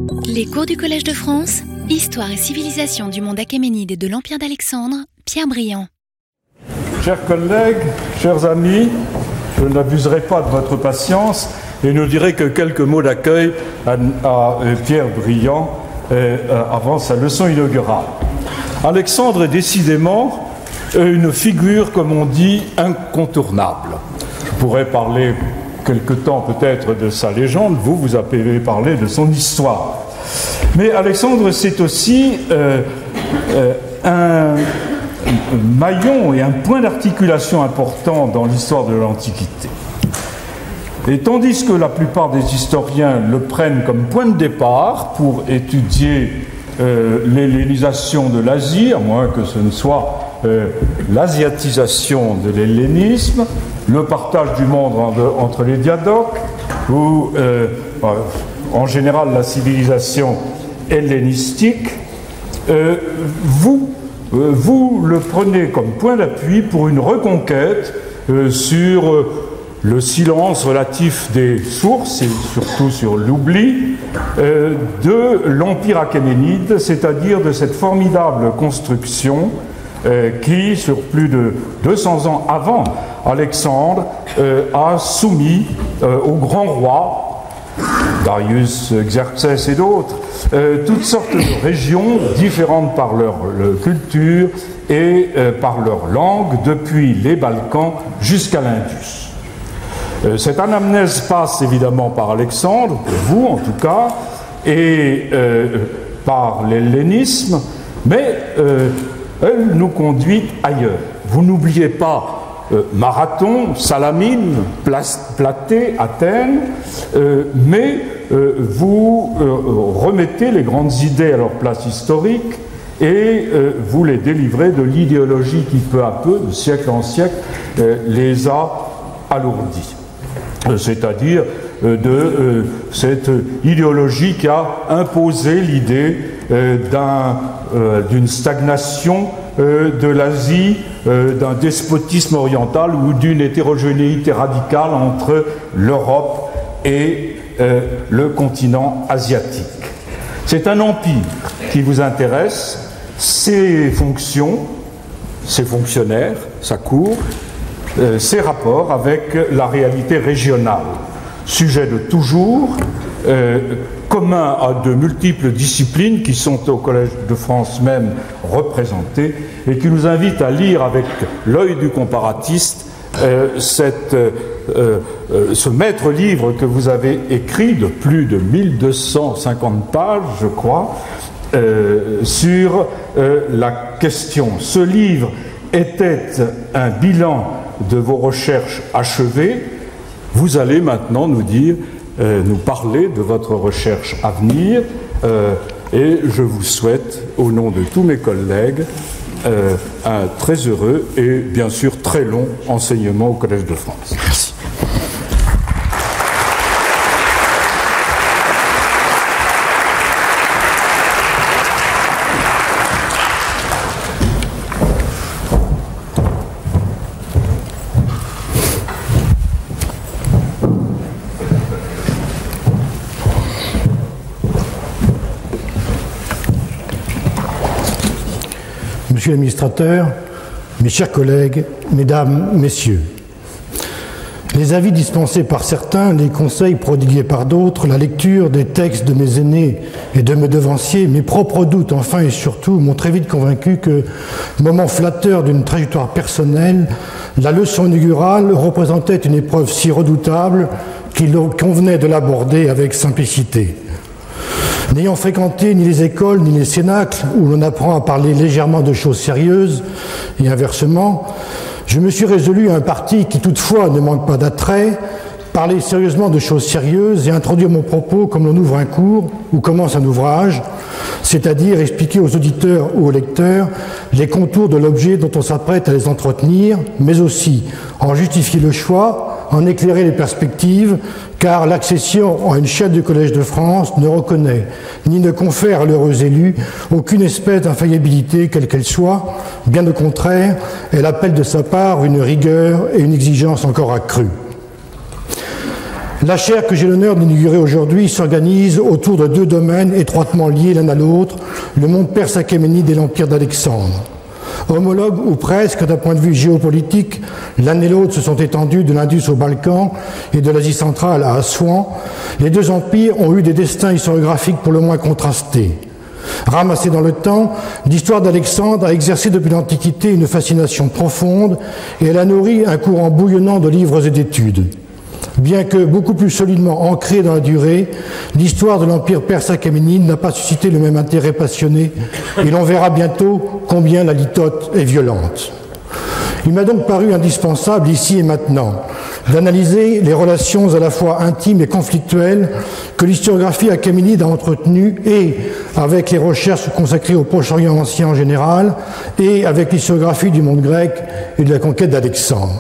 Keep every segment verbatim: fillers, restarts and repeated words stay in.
Les cours du Collège de France, Histoire et civilisation du monde achéménide et de l'Empire d'Alexandre, Pierre Briand. Chers collègues, chers amis, je n'abuserai pas de votre patience et ne dirai que quelques mots d'accueil à, à Pierre Briand euh, avant sa leçon inaugurale. Alexandre est décidément une figure, comme on dit, incontournable. Je pourrais parler quelque temps peut-être de sa légende, vous, vous avez parlé de son histoire. Mais Alexandre, c'est aussi euh, euh, un maillon et un point d'articulation important dans l'histoire de l'Antiquité. Et tandis que la plupart des historiens le prennent comme point de départ pour étudier euh, l'hellénisation de l'Asie, à moins que ce ne soit euh, l'asiatisation de l'hellénisme, le partage du monde entre, entre les diadoques, ou euh, en général la civilisation hellénistique, euh, vous, euh, vous le prenez comme point d'appui pour une reconquête euh, sur euh, le silence relatif des sources, et surtout sur l'oubli, euh, de l'Empire achéménide, c'est-à-dire de cette formidable construction euh, qui, sur plus de deux cents ans avant Alexandre, euh, a soumis euh, au grand roi, Darius, Xerxès et d'autres, euh, toutes sortes de régions différentes par leur, leur culture et euh, par leur langue, depuis les Balkans jusqu'à l'Indus. Euh, cette anamnèse passe évidemment par Alexandre, pour vous en tout cas, et euh, par l'hellénisme, mais euh, elle nous conduit ailleurs. Vous n'oubliez pas Euh, Marathon, Salamine, Platée, Athènes, euh, mais euh, vous euh, remettez les grandes idées à leur place historique et euh, vous les délivrez de l'idéologie qui peu à peu, de siècle en siècle, euh, les a alourdis. Euh, c'est-à-dire euh, de euh, cette idéologie qui a imposé l'idée euh, d'un, euh, d'une stagnation euh, de l'Asie, Euh, d'un despotisme oriental ou d'une hétérogénéité radicale entre l'Europe et euh, le continent asiatique. C'est un empire qui vous intéresse, ses fonctions, ses fonctionnaires, sa cour, euh, ses rapports avec la réalité régionale, sujet de toujours, euh, commun à de multiples disciplines qui sont au Collège de France même représentées et qui nous invitent à lire avec l'œil du comparatiste euh, cette, euh, euh, ce maître livre que vous avez écrit de plus de mille deux cent cinquante pages, je crois, euh, sur euh, la question. Ce livre était un bilan de vos recherches achevées. Vous allez maintenant nous dire Euh, nous parler de votre recherche à venir euh, et je vous souhaite, au nom de tous mes collègues, euh, un très heureux et bien sûr très long enseignement au Collège de France. Merci. Monsieur l'administrateur, mes chers collègues, mesdames, messieurs, les avis dispensés par certains, les conseils prodigués par d'autres, la lecture des textes de mes aînés et de mes devanciers, mes propres doutes enfin et surtout m'ont très vite convaincu que, moment flatteur d'une trajectoire personnelle, la leçon inaugurale représentait une épreuve si redoutable qu'il convenait de l'aborder avec simplicité. N'ayant fréquenté ni les écoles ni les cénacles, où l'on apprend à parler légèrement de choses sérieuses, et inversement, je me suis résolu à un parti qui toutefois ne manque pas d'attrait, parler sérieusement de choses sérieuses et introduire mon propos comme l'on ouvre un cours ou commence un ouvrage, c'est-à-dire expliquer aux auditeurs ou aux lecteurs les contours de l'objet dont on s'apprête à les entretenir, mais aussi en justifier le choix, en éclairer les perspectives, car l'accession à une chaire du Collège de France ne reconnaît ni ne confère à l'heureux élu aucune espèce d'infaillibilité quelle qu'elle soit, bien au contraire, elle appelle de sa part une rigueur et une exigence encore accrues. La chaire que j'ai l'honneur d'inaugurer aujourd'hui s'organise autour de deux domaines étroitement liés l'un à l'autre, le monde perse achéménide et l'empire d'Alexandre. Homologues ou presque d'un point de vue géopolitique, l'un et l'autre se sont étendus de l'Indus aux Balkans et de l'Asie centrale à Assouan. Les deux empires ont eu des destins historiographiques pour le moins contrastés. Ramassée dans le temps, l'histoire d'Alexandre a exercé depuis l'Antiquité une fascination profonde et elle a nourri un courant bouillonnant de livres et d'études. Bien que beaucoup plus solidement ancrée dans la durée, l'histoire de l'empire perse achéménide n'a pas suscité le même intérêt passionné et l'on verra bientôt combien la litote est violente. Il m'a donc paru indispensable, ici et maintenant, d'analyser les relations à la fois intimes et conflictuelles que l'historiographie achéménide a entretenues et avec les recherches consacrées au Proche-Orient ancien en général et avec l'historiographie du monde grec et de la conquête d'Alexandre.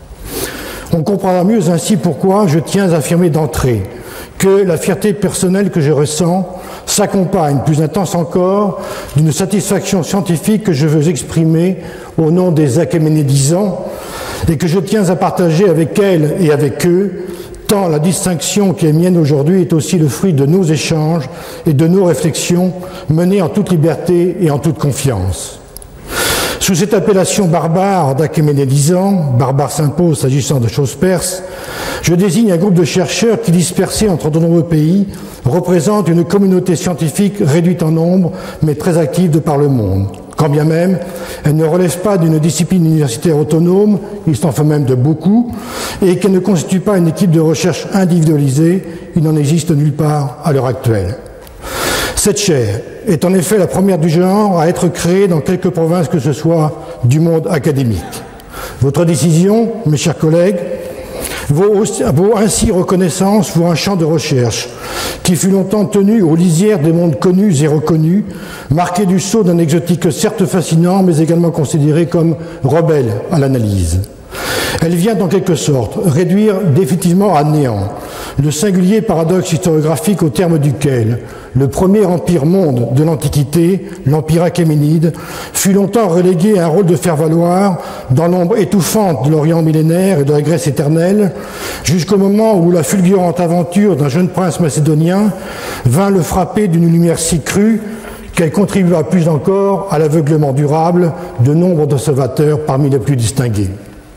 On comprendra mieux ainsi pourquoi je tiens à affirmer d'entrée que la fierté personnelle que je ressens s'accompagne, plus intense encore, d'une satisfaction scientifique que je veux exprimer au nom des achéménédisants et que je tiens à partager avec elles et avec eux, tant la distinction qui est mienne aujourd'hui est aussi le fruit de nos échanges et de nos réflexions menées en toute liberté et en toute confiance. Sous cette appellation barbare d'achéménédisants, barbare s'impose s'agissant de choses perses, je désigne un groupe de chercheurs qui, dispersés entre de nombreux pays, représentent une communauté scientifique réduite en nombre, mais très active de par le monde. Quand bien même, elle ne relève pas d'une discipline universitaire autonome, il s'en fait même de beaucoup, et qu'elle ne constitue pas une équipe de recherche individualisée, il n'en existe nulle part à l'heure actuelle. Cette chaire est en effet la première du genre à être créée dans quelque province que ce soit du monde académique. Votre décision, mes chers collègues, vaut, aussi, vaut ainsi reconnaissance pour un champ de recherche qui fut longtemps tenu aux lisières des mondes connus et reconnus, marqué du sceau d'un exotique certes fascinant, mais également considéré comme rebelle à l'analyse. Elle vient en quelque sorte réduire définitivement à néant le singulier paradoxe historiographique au terme duquel le premier empire monde de l'Antiquité, l'empire achéménide, fut longtemps relégué à un rôle de faire-valoir dans l'ombre étouffante de l'Orient millénaire et de la Grèce éternelle, jusqu'au moment où la fulgurante aventure d'un jeune prince macédonien vint le frapper d'une lumière si crue qu'elle contribua plus encore à l'aveuglement durable de nombre d'observateurs parmi les plus distingués.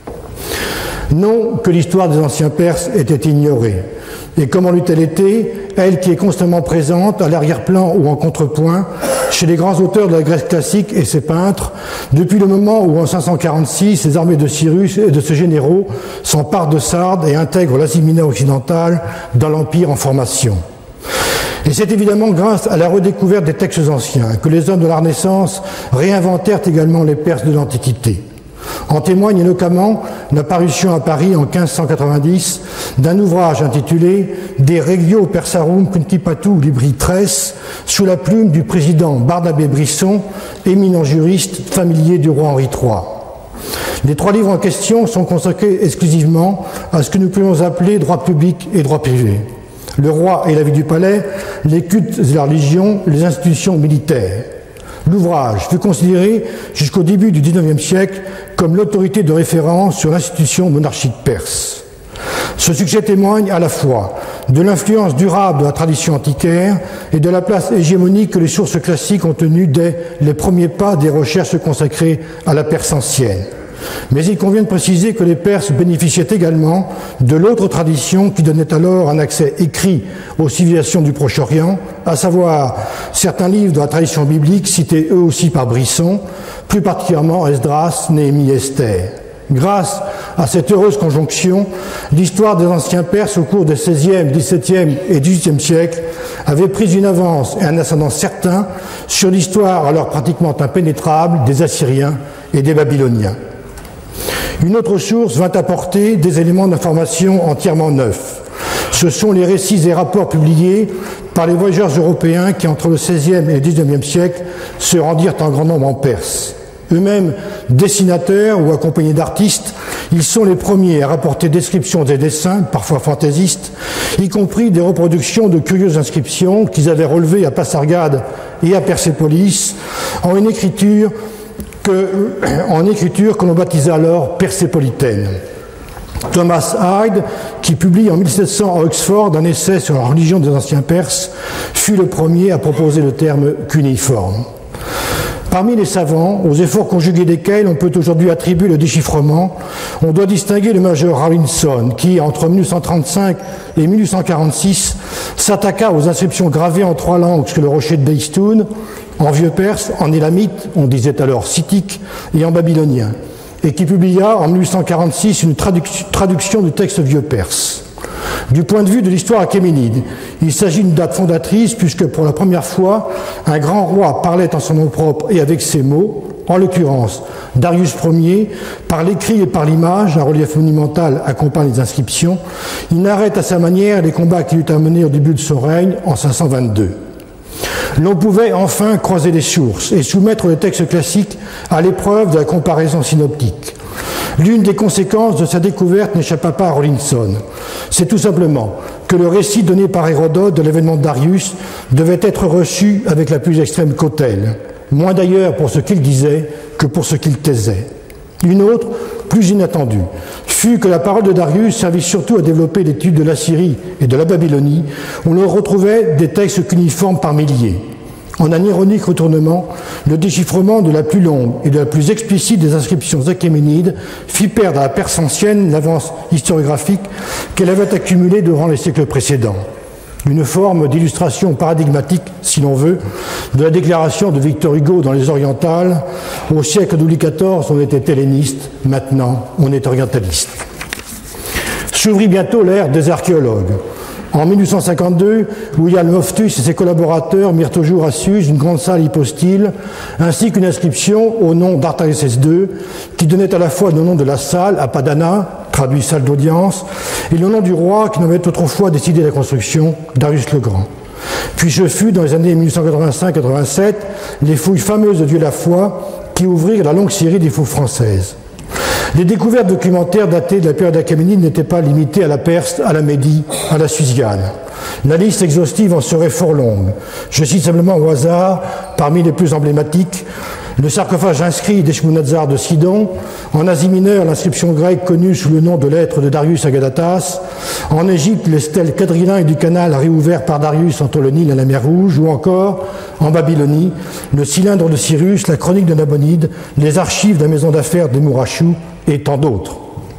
Non que l'histoire des anciens Perses était ignorée. Et comment l'eût-elle été, elle qui est constamment présente à l'arrière-plan ou en contrepoint chez les grands auteurs de la Grèce classique et ses peintres, depuis le moment où en cinq cent quarante-six, les armées de Cyrus et de ses généraux s'emparent de Sardes et intègrent l'Asie mineure occidentale dans l'empire en formation. Et c'est évidemment grâce à la redécouverte des textes anciens que les hommes de la Renaissance réinventèrent également les Perses de l'Antiquité. En témoigne notamment la parution à Paris en quinze cent quatre-vingt-dix d'un ouvrage intitulé « De Regio Persarum Principatu Libri tres » sous la plume du président Barnabé Brisson, éminent juriste familier du roi Henri trois. Les trois livres en question sont consacrés exclusivement à ce que nous pouvons appeler droit public et droit privé. Le roi et la vie du palais, les cultes et la religion, les institutions militaires. L'ouvrage fut considéré jusqu'au début du dix-neuvième siècle comme l'autorité de référence sur l'institution monarchique perse. Ce succès témoigne à la fois de l'influence durable de la tradition antiquaire et de la place hégémonique que les sources classiques ont tenue dès les premiers pas des recherches consacrées à la Perse ancienne. Mais il convient de préciser que les Perses bénéficiaient également de l'autre tradition qui donnait alors un accès écrit aux civilisations du Proche-Orient, à savoir certains livres de la tradition biblique cités eux aussi par Brisson, plus particulièrement Esdras, Néhémie et Esther. Grâce à cette heureuse conjonction, l'histoire des anciens Perses au cours des seizième, dix-septième et dix-huitième siècles avait pris une avance et un ascendant certain sur l'histoire alors pratiquement impénétrable des Assyriens et des Babyloniens. Une autre source vint apporter des éléments d'information entièrement neufs. Ce sont les récits et rapports publiés par les voyageurs européens qui, entre le seizième et le dix-neuvième siècle, se rendirent en grand nombre en Perse. Eux-mêmes dessinateurs ou accompagnés d'artistes, ils sont les premiers à rapporter descriptions des dessins, parfois fantaisistes, y compris des reproductions de curieuses inscriptions qu'ils avaient relevées à Passargade et à Persépolis en une écriture que, en écriture que l'on baptisa alors persépolitaine. Thomas Hyde, qui publie en mille sept cents à Oxford un essai sur la religion des anciens Perses, fut le premier à proposer le terme cunéiforme. Parmi les savants, aux efforts conjugués desquels on peut aujourd'hui attribuer le déchiffrement, on doit distinguer le major Rawlinson, qui, entre mille huit cent trente-cinq et mille huit cent quarante-six, s'attaqua aux inscriptions gravées en trois langues sur le rocher de Behistun, en vieux perse, en élamite, on disait alors scythique, et en babylonien, et qui publia en mille huit cent quarante-six une traduc- traduction du texte vieux perse. Du point de vue de l'histoire achéménide, il s'agit d'une date fondatrice puisque pour la première fois, un grand roi parlait en son nom propre et avec ses mots, en l'occurrence Darius Ier, par l'écrit et par l'image, un relief monumental accompagne les inscriptions, il narrait à sa manière les combats qu'il eut à mener au début de son règne en cinq cent vingt-deux. L'on pouvait enfin croiser les sources et soumettre le texte classique à l'épreuve de la comparaison synoptique. L'une des conséquences de sa découverte n'échappa pas à Rawlinson. C'est tout simplement que le récit donné par Hérodote de l'événement de Darius devait être reçu avec la plus extrême cautèle, moins d'ailleurs pour ce qu'il disait que pour ce qu'il taisait. Une autre, plus inattendue, fut que la parole de Darius servit surtout à développer l'étude de l'Assyrie et de la Babylonie, où l'on retrouvait des textes cuniformes par milliers. En un ironique retournement, le déchiffrement de la plus longue et de la plus explicite des inscriptions achéménides fit perdre à la Perse ancienne l'avance historiographique qu'elle avait accumulée durant les siècles précédents. Une forme d'illustration paradigmatique, si l'on veut, de la déclaration de Victor Hugo dans Les Orientales. Au siècle de Louis quatorze, on était helléniste, maintenant on est orientaliste. S'ouvrit bientôt l'ère des archéologues. En mille huit cent cinquante-deux, William Loftus et ses collaborateurs mirent au jour à Suse une grande salle hypostyle, ainsi qu'une inscription au nom d'Artaxerxès deux, qui donnait à la fois le nom de la salle, Apadana, traduit salle d'audience, et le nom du roi qui n'avait autrefois décidé la construction, Darius le Grand. Puis ce fut, dans les années mille huit cent quatre-vingt-cinq quatre-vingt-sept, les fouilles fameuses de Dieu la foi qui ouvrirent la longue série des fouilles françaises. Les découvertes documentaires datées de la période achéménide n'étaient pas limitées à la Perse, à la Médie, à la Susiane. La liste exhaustive en serait fort longue. Je cite simplement au hasard, parmi les plus emblématiques, le sarcophage inscrit d'Eshmunazar de Sidon, en Asie mineure l'inscription grecque connue sous le nom de lettre de Darius à Gadatas, en Égypte les stèles quadrilingues du canal réouvert par Darius entre le Nil et la mer Rouge, ou encore, en Babylonie, le cylindre de Cyrus, la chronique de Nabonide, les archives de la maison d'affaires des Mourachou et tant d'autres.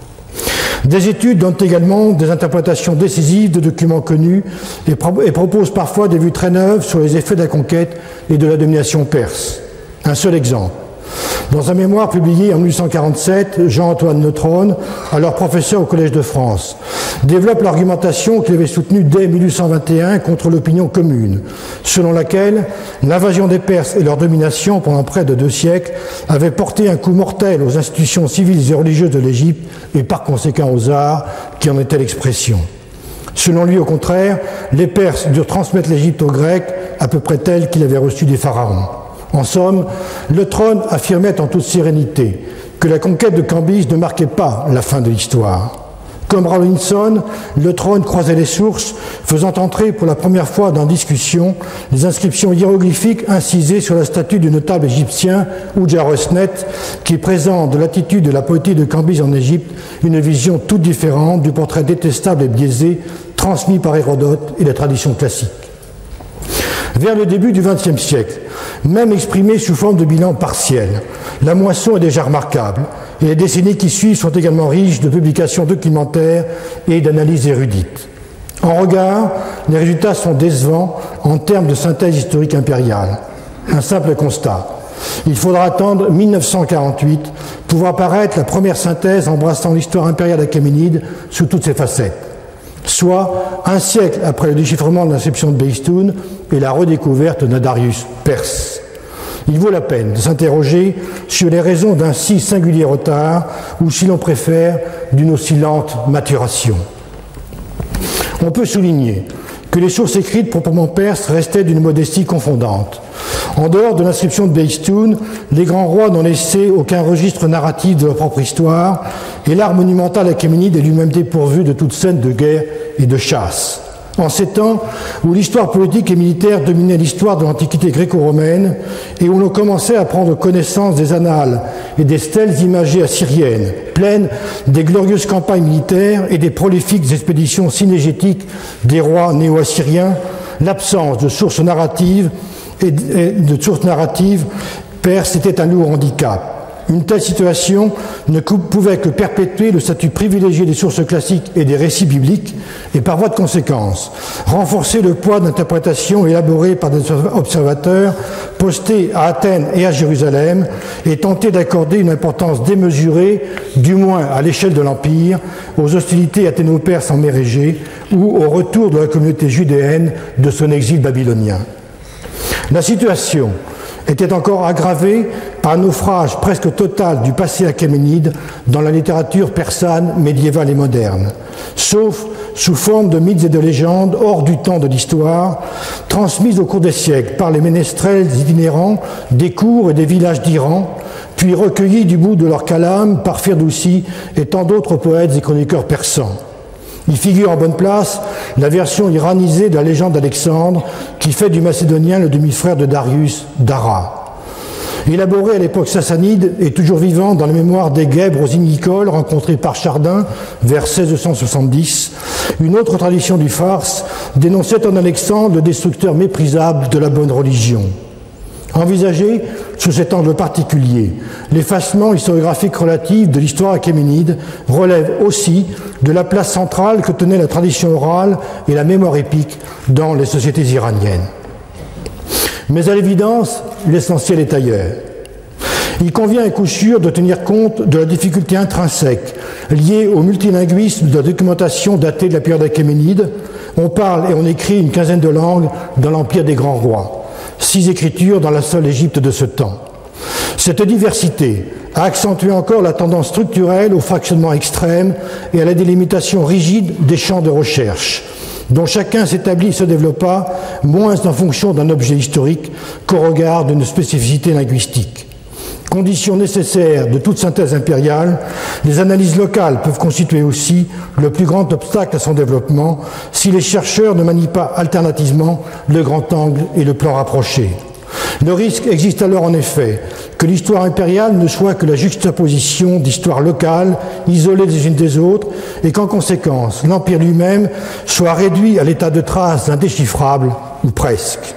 Des études donnent également des interprétations décisives de documents connus et, pro- et proposent parfois des vues très neuves sur les effets de la conquête et de la domination perse. Un seul exemple. Dans un mémoire publié en mille huit cent quarante-sept, Jean-Antoine Neutrone, alors professeur au Collège de France, développe l'argumentation qu'il avait soutenue dès mille huit cent vingt et un contre l'opinion commune, selon laquelle l'invasion des Perses et leur domination pendant près de deux siècles avaient porté un coup mortel aux institutions civiles et religieuses de l'Égypte et par conséquent aux arts, qui en étaient l'expression. Selon lui, au contraire, les Perses durent transmettre l'Égypte aux Grecs à peu près telle qu'il avait reçu des pharaons. En somme, le trône affirmait en toute sérénité que la conquête de Cambis ne marquait pas la fin de l'histoire. Comme Rawlinson, le trône croisait les sources, faisant entrer pour la première fois dans discussion les inscriptions hiéroglyphiques incisées sur la statue du notable égyptien Oujarosnet, qui présente de l'attitude de la politique de Cambis en Égypte une vision toute différente du portrait détestable et biaisé transmis par Hérodote et la tradition classique. Vers le début du vingtième siècle, même exprimé sous forme de bilan partiel, la moisson est déjà remarquable et les décennies qui suivent sont également riches de publications documentaires et d'analyses érudites. En regard, les résultats sont décevants en termes de synthèse historique impériale. Un simple constat. Il faudra attendre mille neuf cent quarante-huit pour voir apparaître la première synthèse embrassant l'histoire impériale achéménide sous toutes ses facettes. Soit un siècle après le déchiffrement de l'inscription de Behistun et la redécouverte d'un Darius perse. Il vaut la peine de s'interroger sur les raisons d'un si singulier retard, ou si l'on préfère, d'une aussi lente maturation. On peut souligner que les sources écrites proprement perses restaient d'une modestie confondante. En dehors de l'inscription de Behistun, les grands rois n'ont laissé aucun registre narratif de leur propre histoire, et l'art monumental achéménide est lui-même dépourvu de toute scène de guerre et de chasse. En ces temps où l'histoire politique et militaire dominait l'histoire de l'Antiquité gréco-romaine et où l'on commençait à prendre connaissance des annales et des stèles imagées assyriennes, pleines des glorieuses campagnes militaires et des prolifiques expéditions synégétiques des rois néo-assyriens, l'absence de sources narratives et de sources narratives perse était un lourd handicap. Une telle situation ne pouvait que perpétuer le statut privilégié des sources classiques et des récits bibliques et par voie de conséquence renforcer le poids d'interprétations élaborées par des observateurs postés à Athènes et à Jérusalem et tenter d'accorder une importance démesurée, du moins à l'échelle de l'Empire, aux hostilités athéno-perses en mer Égée ou au retour de la communauté judéenne de son exil babylonien. La situation était encore aggravée par un naufrage presque total du passé achéménide dans la littérature persane médiévale et moderne, sauf sous forme de mythes et de légendes hors du temps de l'histoire, transmises au cours des siècles par les ménestrels itinérants des cours et des villages d'Iran, puis recueillis du bout de leur calame par Firdoussi et tant d'autres poètes et chroniqueurs persans. Il figure en bonne place la version iranisée de la légende d'Alexandre qui fait du macédonien le demi-frère de Darius, Dara. Élaboré à l'époque sassanide et toujours vivant dans la mémoire des guèbres ignicoles rencontrés par Chardin vers seize cent soixante-dix, une autre tradition du farce dénonçait en Alexandre le destructeur méprisable de la bonne religion. Envisagé sous cet angle particulier, l'effacement historiographique relatif de l'histoire achéménide relève aussi de la place centrale que tenait la tradition orale et la mémoire épique dans les sociétés iraniennes. Mais à l'évidence, l'essentiel est ailleurs. Il convient à coup sûr de tenir compte de la difficulté intrinsèque liée au multilinguisme de la documentation datée de la période achéménide. On parle et on écrit une quinzaine de langues dans l'empire des grands rois. Six écritures dans la seule Égypte de ce temps. Cette diversité a accentué encore la tendance structurelle au fractionnement extrême et à la délimitation rigide des champs de recherche, dont chacun s'établit et se développa moins en fonction d'un objet historique qu'au regard d'une spécificité linguistique. Condition nécessaire de toute synthèse impériale, les analyses locales peuvent constituer aussi le plus grand obstacle à son développement si les chercheurs ne manient pas alternativement le grand angle et le plan rapproché. Le risque existe alors en effet que l'histoire impériale ne soit que la juxtaposition d'histoires locales, isolées les unes des autres, et qu'en conséquence, l'Empire lui-même soit réduit à l'état de trace indéchiffrable, ou presque.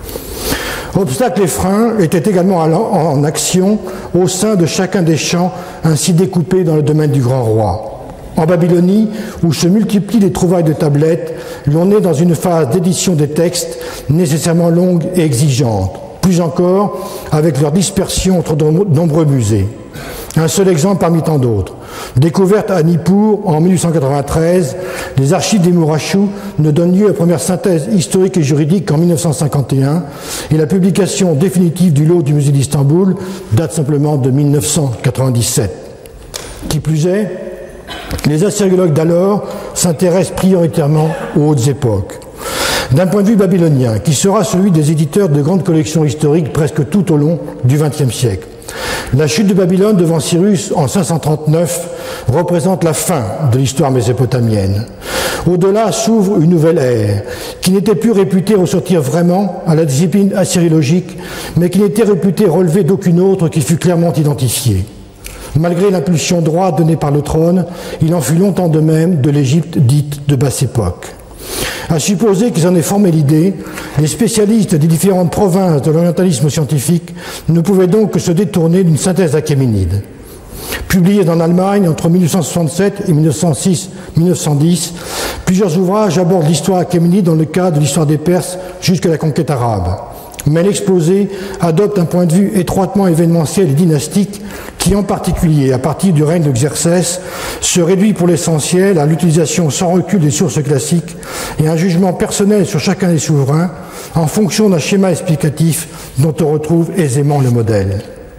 Obstacles et freins étaient également en action au sein de chacun des champs ainsi découpés dans le domaine du grand roi. En Babylonie, où se multiplient les trouvailles de tablettes, l'on est dans une phase d'édition des textes nécessairement longue et exigeante, plus encore avec leur dispersion entre de nombreux musées. Un seul exemple parmi tant d'autres. Découverte à Nippur en mille huit cent quatre-vingt-treize, les archives des Murachou ne donnent lieu à la première synthèse historique et juridique qu'en mille neuf cent cinquante et un, et la publication définitive du lot du musée d'Istanbul date simplement de mille neuf cent quatre-vingt-dix-sept. Qui plus est, les assyriologues d'alors s'intéressent prioritairement aux hautes époques. D'un point de vue babylonien, qui sera celui des éditeurs de grandes collections historiques presque tout au long du vingtième siècle. La chute de Babylone devant Cyrus en cinq cent trente-neuf représente la fin de l'histoire mésopotamienne. Au-delà s'ouvre une nouvelle ère, qui n'était plus réputée ressortir vraiment à la discipline assyriologique, mais qui n'était réputée relever d'aucune autre qui fût clairement identifiée. Malgré l'impulsion droite donnée par le trône, il en fut longtemps de même de l'Égypte dite de basse époque. À supposer qu'ils en aient formé l'idée, les spécialistes des différentes provinces de l'orientalisme scientifique ne pouvaient donc que se détourner d'une synthèse achéménide. Publiés en Allemagne entre mille huit cent soixante-sept et mille neuf cent six mille neuf cent dix, plusieurs ouvrages abordent l'histoire achéménide dans le cadre de l'histoire des Perses jusqu'à la conquête arabe. Mais l'exposé adopte un point de vue étroitement événementiel et dynastique qui, en particulier, à partir du règne de Xerxès, se réduit pour l'essentiel à l'utilisation sans recul des sources classiques et un jugement personnel sur chacun des souverains en fonction d'un schéma explicatif dont on retrouve aisément le modèle.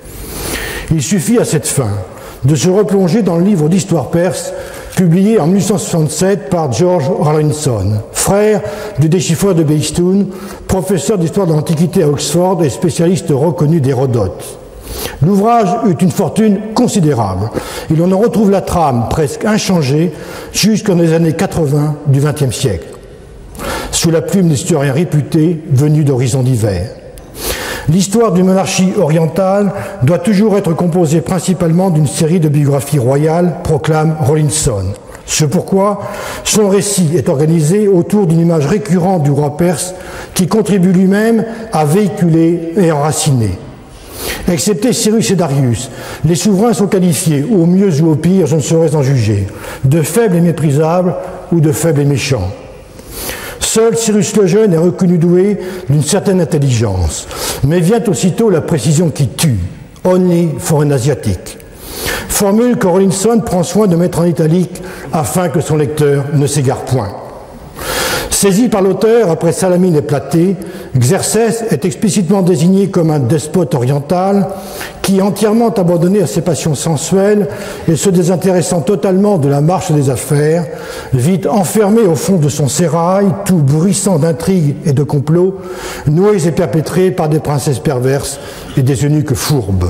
Il suffit à cette fin de se replonger dans le livre d'histoire perse publié en mille huit cent soixante-sept par George Rawlinson, frère du déchiffreur de Behistun, professeur d'histoire de l'Antiquité à Oxford et spécialiste reconnu d'Hérodote. L'ouvrage eut une fortune considérable et l'on en retrouve la trame presque inchangée jusqu'aux années quatre-vingts du vingtième siècle. sous la plume d'historiens réputés venus d'horizons divers. L'histoire d'une monarchie orientale doit toujours être composée principalement d'une série de biographies royales, proclame Rawlinson. C'est pourquoi son récit est organisé autour d'une image récurrente du roi perse qui contribue lui-même à véhiculer et enraciner. Excepté Cyrus et Darius, les souverains sont qualifiés, au mieux ou au pire, je ne saurais en juger, de faibles et méprisables ou de faibles et méchants. Seul Cyrus le Jeune est reconnu doué d'une certaine intelligence, mais vient aussitôt la précision qui tue, « only for an Asiatic », formule que Rawlinson prend soin de mettre en italique afin que son lecteur ne s'égare point. Saisi par l'auteur après Salamine et Platée, Xerxès est explicitement désigné comme un despote oriental qui, entièrement abandonné à ses passions sensuelles et se désintéressant totalement de la marche des affaires, vit enfermé au fond de son sérail, tout bruissant d'intrigues et de complots, noués et perpétrés par des princesses perverses et des eunuques fourbes.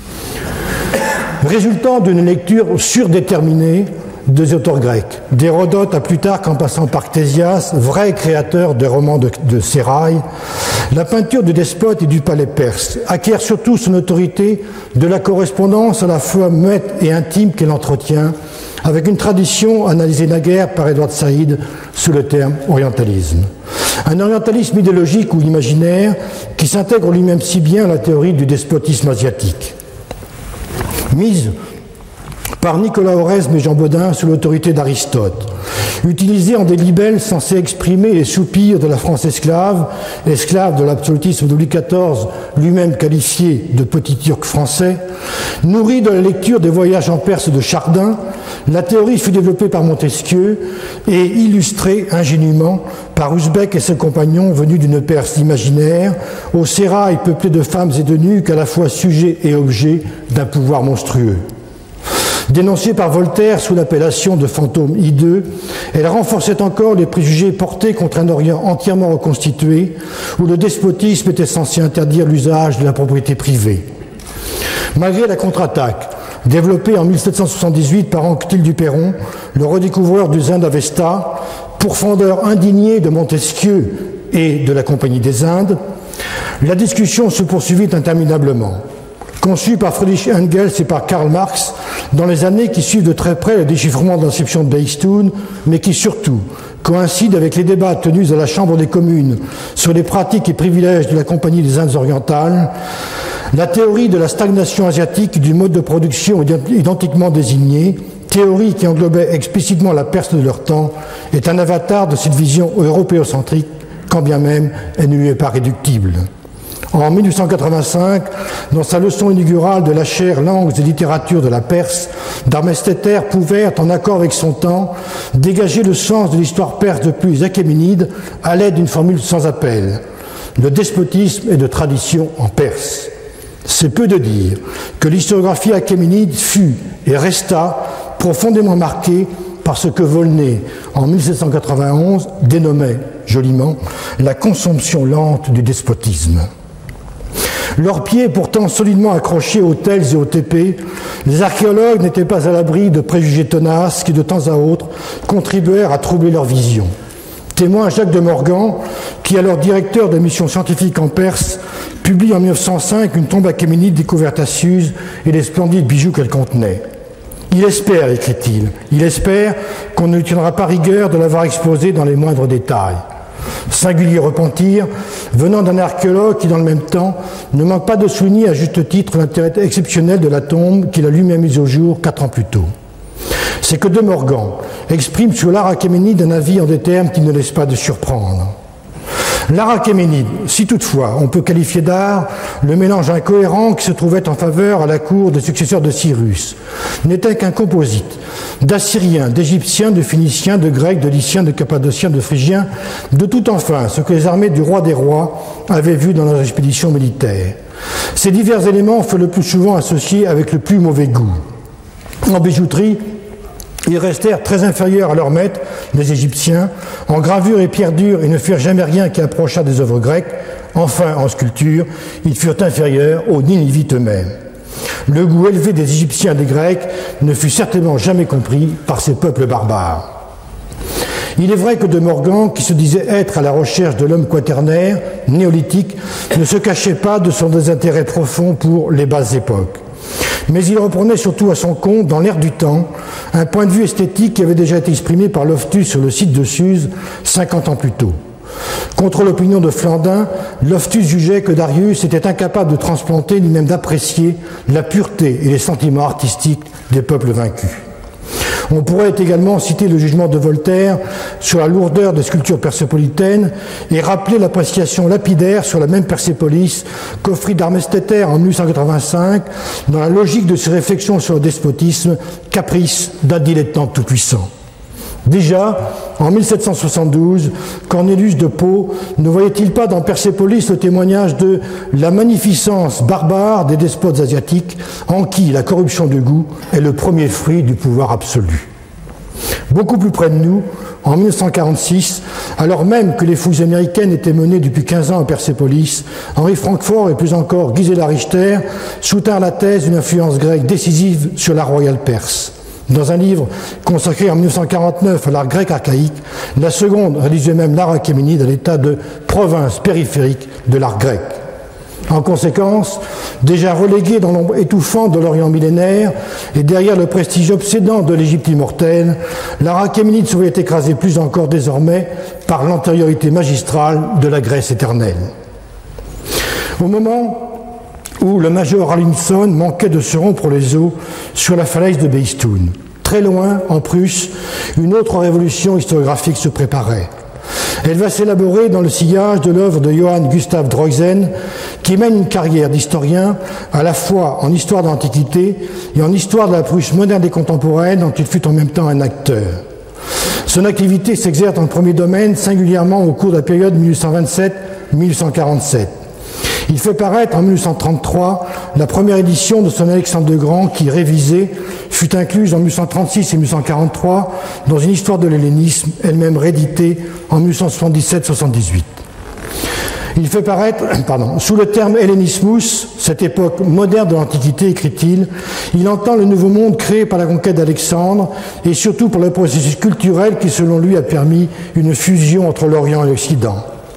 Résultant d'une lecture surdéterminée des auteurs grecs, d'Hérodote à Plutarque en passant par Ctésias, vrai créateur des romans de, de Sérail, la peinture du despote et du palais perse acquiert surtout son autorité de la correspondance à la fois muette et intime qu'elle entretient avec une tradition analysée naguère par Edward Said sous le terme orientalisme. Un orientalisme idéologique ou imaginaire qui s'intègre lui-même si bien à la théorie du despotisme asiatique. Mise par Nicolas Orésme et Jean Bodin sous l'autorité d'Aristote, utilisé en des libelles censés exprimer les soupirs de la France esclave, esclave de l'absolutisme de Louis quatorze, lui-même qualifié de petit turc français, nourri de la lecture des voyages en Perse de Chardin, la théorie fut développée par Montesquieu et illustrée ingénument par Usbek et ses compagnons venus d'une Perse imaginaire, au sérail peuplé de femmes et d'eunuques à la fois sujets et objets d'un pouvoir monstrueux. Dénoncée par Voltaire sous l'appellation de fantôme hideux, elle renforçait encore les préjugés portés contre un Orient entièrement reconstitué, où le despotisme était censé interdire l'usage de la propriété privée. Malgré la contre-attaque, développée en mille sept cent soixante-dix-huit par Anquetil du Perron, le redécouvreur des Indes Avesta, pourfendeur indigné de Montesquieu et de la Compagnie des Indes, la discussion se poursuivit interminablement. Conçu par Friedrich Engels et par Karl Marx dans les années qui suivent de très près le déchiffrement de l'inscription de Behistun, mais qui surtout coïncide avec les débats tenus à la Chambre des communes sur les pratiques et privilèges de la Compagnie des Indes orientales, la théorie de la stagnation asiatique du mode de production identiquement désigné, théorie qui englobait explicitement la Perse de leur temps, est un avatar de cette vision européocentrique, quand bien même elle ne lui est pas réductible. En mille huit cent quatre-vingt-cinq, dans sa leçon inaugurale de la chaire Langues et littératures de la Perse, Darmesteter pouvait, en accord avec son temps, dégager le sens de l'histoire perse depuis les Achéménides à l'aide d'une formule sans appel. Le despotisme est de tradition en Perse. C'est peu de dire que l'historiographie achéménide fut et resta profondément marquée par ce que Volney, en mille sept cent quatre-vingt-onze, dénommait joliment la consomption lente du despotisme. Leurs pieds pourtant solidement accrochés aux tels et aux tépées, les archéologues n'étaient pas à l'abri de préjugés tenaces qui, de temps à autre, contribuèrent à troubler leur vision. Témoin Jacques de Morgan, qui, alors directeur de mission scientifique en Perse, publie en mille neuf cent cinq une tombe achéménide découverte à Suse et les splendides bijoux qu'elle contenait. Il espère, écrit-il, il espère qu'on ne lui tiendra pas rigueur de l'avoir exposé dans les moindres détails. Singulier repentir, venant d'un archéologue qui, dans le même temps, ne manque pas de souligner à juste titre l'intérêt exceptionnel de la tombe qu'il a lui-même mise au jour quatre ans plus tôt. C'est que De Morgan exprime sur l'art achéménide un avis en des termes qui ne laissent pas de surprendre. L'art achéménide, si toutefois on peut qualifier d'art le mélange incohérent qui se trouvait en faveur à la cour des successeurs de Cyrus, n'était qu'un composite d'Assyriens, d'Égyptiens, de Phéniciens, de Grecs, de Lyciens, de Cappadociens, de Phrygiens, de tout enfin ce que les armées du roi des rois avaient vu dans leurs expéditions militaires. Ces divers éléments furent le plus souvent associés avec le plus mauvais goût. En bijouterie, ils restèrent très inférieurs à leurs maîtres, les Égyptiens. En gravure et pierre dure, ils ne firent jamais rien qui approchât des œuvres grecques. Enfin, en sculpture, ils furent inférieurs aux Ninivites eux-mêmes. Le goût élevé des Égyptiens et des Grecs ne fut certainement jamais compris par ces peuples barbares. Il est vrai que De Morgan, qui se disait être à la recherche de l'homme quaternaire, néolithique, ne se cachait pas de son désintérêt profond pour les basses époques. Mais il reprenait surtout à son compte, dans l'air du temps, un point de vue esthétique qui avait déjà été exprimé par Loftus sur le site de Suse cinquante ans plus tôt. Contre l'opinion de Flandin, Loftus jugeait que Darius était incapable de transplanter ni même d'apprécier la pureté et les sentiments artistiques des peuples vaincus. On pourrait également citer le jugement de Voltaire sur la lourdeur des sculptures persépolitaines et rappeler l'appréciation lapidaire sur la même Persépolis qu'offrit Darmesteter en mille huit cent quatre-vingt-cinq dans la logique de ses réflexions sur le despotisme, caprice d'un dilettante tout-puissant. Déjà, en mille sept cent soixante-douze, Cornelius de Pau ne voyait-il pas dans Persépolis le témoignage de la magnificence barbare des despotes asiatiques en qui la corruption de goût est le premier fruit du pouvoir absolu. Beaucoup plus près de nous, en mille neuf cent quarante-six, alors même que les fouilles américaines étaient menées depuis quinze ans à Persépolis, Henri Francfort et plus encore Gisela Richter soutinrent la thèse d'une influence grecque décisive sur l'art royal perse. Dans un livre consacré en mille neuf cent quarante-neuf à l'art grec archaïque, la seconde réduisait même l'art achéménide à l'état de province périphérique de l'art grec. En conséquence, déjà relégué dans l'ombre étouffante de l'Orient millénaire et derrière le prestige obsédant de l'Égypte immortelle, l'art achéménide se voyait écrasé plus encore désormais par l'antériorité magistrale de la Grèce éternelle. Au moment où le major Rawlinson manquait de se rompre les os sur la falaise de Behistun. Très loin, en Prusse, une autre révolution historiographique se préparait. Elle va s'élaborer dans le sillage de l'œuvre de Johann Gustav Droysen, qui mène une carrière d'historien à la fois en histoire de l'Antiquité et en histoire de la Prusse moderne et contemporaine, dont il fut en même temps un acteur. Son activité s'exerce dans le premier domaine, singulièrement au cours de la période mille huit cent vingt-sept à mille huit cent quarante-sept. Il fait paraître en mille huit cent trente-trois la première édition de son Alexandre de Grand qui, révisée, fut incluse en mille huit cent trente-six et mille huit cent quarante-trois dans une histoire de l'hellénisme, elle-même rééditée en mille huit cent soixante-dix-sept soixante-dix-huit. Il fait paraître, pardon, sous le terme hellénismus, cette époque moderne de l'Antiquité, écrit-il, il entend le nouveau monde créé par la conquête d'Alexandre et surtout pour le processus culturel qui, selon lui, a permis une fusion entre l'Orient et l'Occident.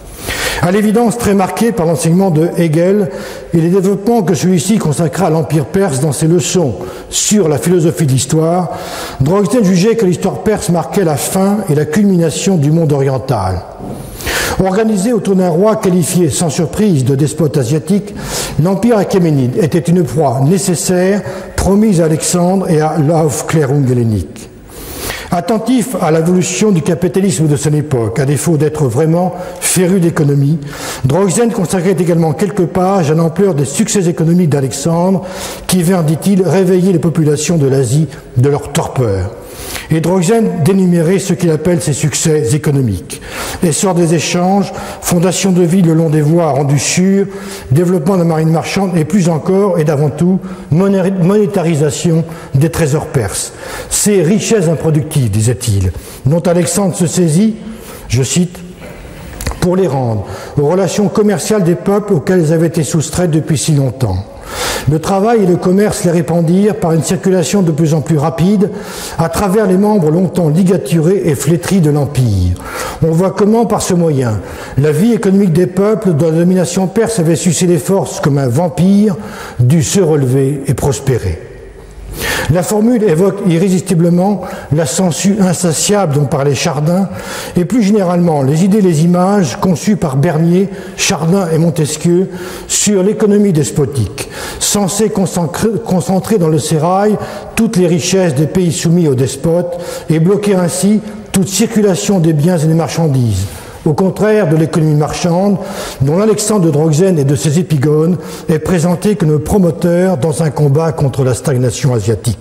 À l'évidence très marquée par l'enseignement de Hegel et les développements que celui-ci consacra à l'Empire perse dans ses leçons sur la philosophie de l'histoire, Droysen jugeait que l'histoire perse marquait la fin et la culmination du monde oriental. Organisé autour d'un roi qualifié sans surprise de despote asiatique, l'Empire achéménide était une proie nécessaire promise à Alexandre et à l'Aufklärung hellénique. Attentif à l'évolution du capitalisme de son époque, à défaut d'être vraiment féru d'économie, Droysen consacrait également quelques pages à l'ampleur des succès économiques d'Alexandre qui vinrent, dit-il, réveiller les populations de l'Asie de leur torpeur. Et Droysen d'énumérer ce qu'il appelle ses succès économiques. Essor des échanges, fondation de villes le long des voies rendues sûres, développement de la marine marchande et plus encore et d'avant tout monétarisation des trésors perses. Ces richesses improductives, disait-il, dont Alexandre se saisit, je cite, pour les rendre aux relations commerciales des peuples auxquels elles avaient été soustraites depuis si longtemps. Le travail et le commerce les répandirent par une circulation de plus en plus rapide à travers les membres longtemps ligaturés et flétris de l'Empire. On voit comment, par ce moyen, la vie économique des peuples dont la domination perse avait sucé les forces comme un vampire dut se relever et prospérer. La formule évoque irrésistiblement la sangsue insatiable dont parlait Chardin et plus généralement les idées et les images conçues par Bernier, Chardin et Montesquieu sur l'économie despotique, censée concentrer dans le sérail toutes les richesses des pays soumis aux despotes et bloquer ainsi toute circulation des biens et des marchandises. Au contraire de l'économie marchande, dont l'Alexandre de Droysen et de ses épigones est présenté comme le promoteur dans un combat contre la stagnation asiatique.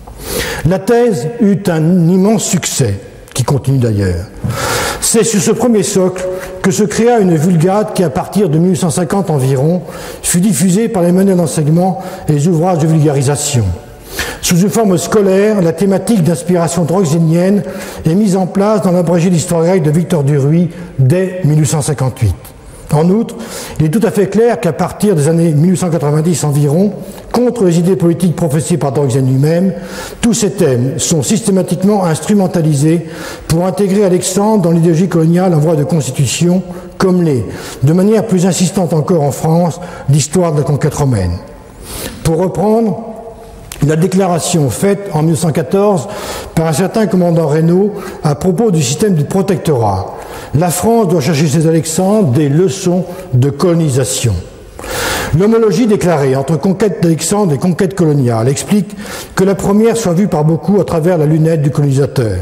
La thèse eut un immense succès, qui continue d'ailleurs. C'est sur ce premier socle que se créa une vulgate qui, à partir de mille huit cent cinquante environ, fut diffusée par les manuels d'enseignement et les ouvrages de vulgarisation. Sous une forme scolaire, la thématique d'inspiration droyzénienne est mise en place dans l'abrégé d'histoire grecque de Victor Duruy dès mille huit cent cinquante-huit. En outre, il est tout à fait clair qu'à partir des années mille huit cent quatre-vingt-dix environ, contre les idées politiques professées par d'Orexen lui-même, tous ces thèmes sont systématiquement instrumentalisés pour intégrer Alexandre dans l'idéologie coloniale en voie de constitution, comme l'est, de manière plus insistante encore en France, l'histoire de la conquête romaine. Pour reprendre la déclaration faite en mille neuf cent quatorze par un certain commandant Reynaud à propos du système du protectorat. La France doit chercher chez Alexandre des leçons de colonisation. L'homologie déclarée entre conquête d'Alexandre et conquête coloniale explique que la première soit vue par beaucoup à travers la lunette du colonisateur.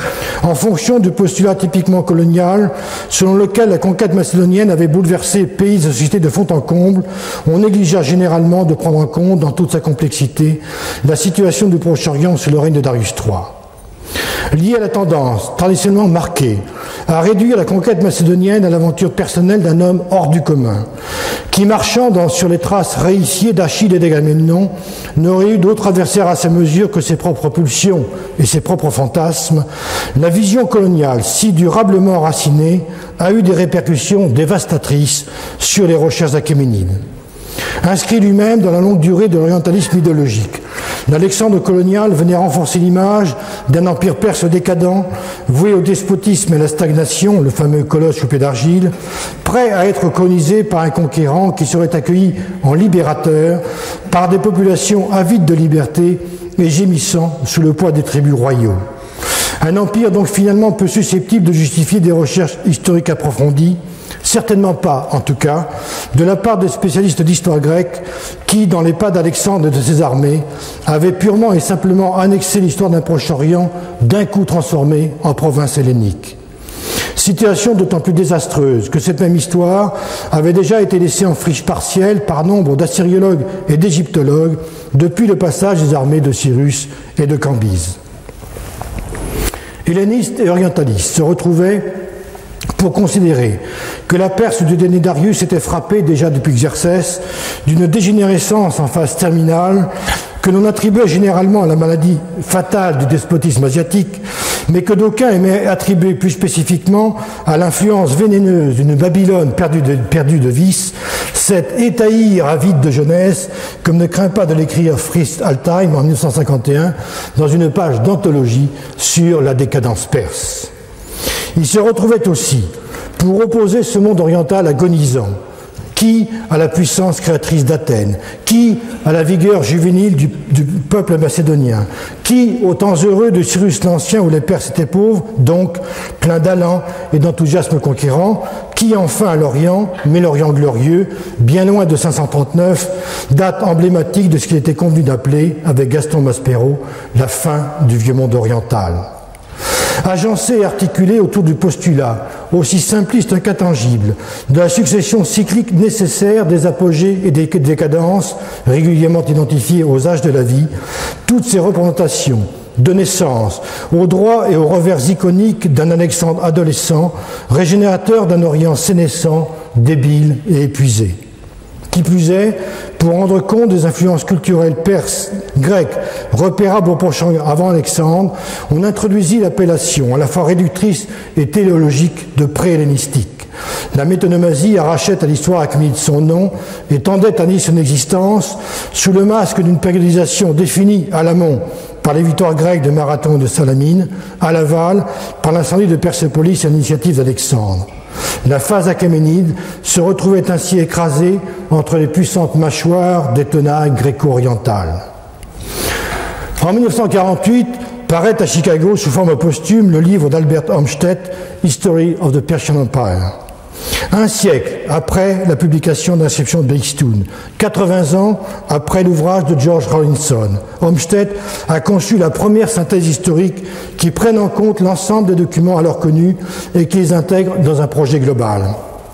En fonction du postulat typiquement colonial, selon lequel la conquête macédonienne avait bouleversé pays et sociétés de fond en comble, on négligea généralement de prendre en compte, dans toute sa complexité, la situation du Proche-Orient sous le règne de Darius trois. Liée à la tendance, traditionnellement marquée, à réduire la conquête macédonienne à l'aventure personnelle d'un homme hors du commun, qui, marchant dans, sur les traces réissiées d'Achille et d'Agamemnon, n'aurait eu d'autre adversaire à sa mesure que ses propres pulsions et ses propres fantasmes, la vision coloniale, si durablement enracinée, a eu des répercussions dévastatrices sur les recherches achéménides. Inscrit lui-même dans la longue durée de l'orientalisme idéologique, l'Alexandre colonial venait renforcer l'image d'un empire perse décadent, voué au despotisme et à la stagnation, le fameux colosse coupé d'argile, prêt à être colonisé par un conquérant qui serait accueilli en libérateur par des populations avides de liberté et gémissant sous le poids des tribus royaux. Un empire donc finalement peu susceptible de justifier des recherches historiques approfondies, certainement pas, en tout cas, de la part des spécialistes d'histoire grecque qui, dans les pas d'Alexandre et de ses armées, avaient purement et simplement annexé l'histoire d'un Proche-Orient d'un coup transformé en province hellénique. Situation d'autant plus désastreuse que cette même histoire avait déjà été laissée en friche partielle par nombre d'assyriologues et d'égyptologues depuis le passage des armées de Cyrus et de Cambyse. Hellénistes et orientalistes se retrouvaient pour considérer que la Perse du dernier Darius était frappée déjà depuis Xerxès d'une dégénérescence en phase terminale que l'on attribuait généralement à la maladie fatale du despotisme asiatique, mais que d'aucuns aimaient attribuer plus spécifiquement à l'influence vénéneuse d'une Babylone perdue de, perdue de vice, cette étaïr avide de jeunesse, comme ne craint pas de l'écrire Fritz Altheim en mille neuf cent cinquante et un dans une page d'anthologie sur la décadence perse. Il se retrouvait aussi pour opposer ce monde oriental agonisant, qui à la puissance créatrice d'Athènes, qui à la vigueur juvénile du, du peuple macédonien, qui aux temps heureux de Cyrus l'Ancien où les Perses étaient pauvres, donc pleins d'allant et d'enthousiasme conquérant, qui enfin à l'Orient, mais l'Orient glorieux, bien loin de cinq cent trente-neuf, date emblématique de ce qu'il était convenu d'appeler, avec Gaston Maspero, la fin du vieux monde oriental. Agencé et articulé autour du postulat, aussi simpliste qu'intangible, de la succession cyclique nécessaire des apogées et des décadences, régulièrement identifiées aux âges de la vie, toutes ces représentations de naissance, au droit et aux revers iconiques d'un Alexandre adolescent, régénérateur d'un Orient sénescent, débile et épuisé. Qui plus est, pour rendre compte des influences culturelles perses, grecques, repérables au Proche-Orient avant Alexandre, on introduisit l'appellation à la fois réductrice et téléologique de pré-hellénistique. La métonomasie arrachait à l'histoire achéménide son nom et tendait à nier son existence sous le masque d'une périodisation définie à l'amont par les victoires grecques de Marathon et de Salamine, à l'aval par l'incendie de Persépolis à l'initiative d'Alexandre. La phase achéménide se retrouvait ainsi écrasée entre les puissantes mâchoires des tenailles gréco-orientales. En mille neuf cent quarante-huit, paraît à Chicago sous forme posthume le livre d'Albert Homstead, History of the Persian Empire. Un siècle après la publication de l'Inscription de Beistoun, quatre-vingts ans après l'ouvrage de George Rawlinson, Homstead a conçu la première synthèse historique qui prenne en compte l'ensemble des documents alors connus et qui les intègre dans un projet global.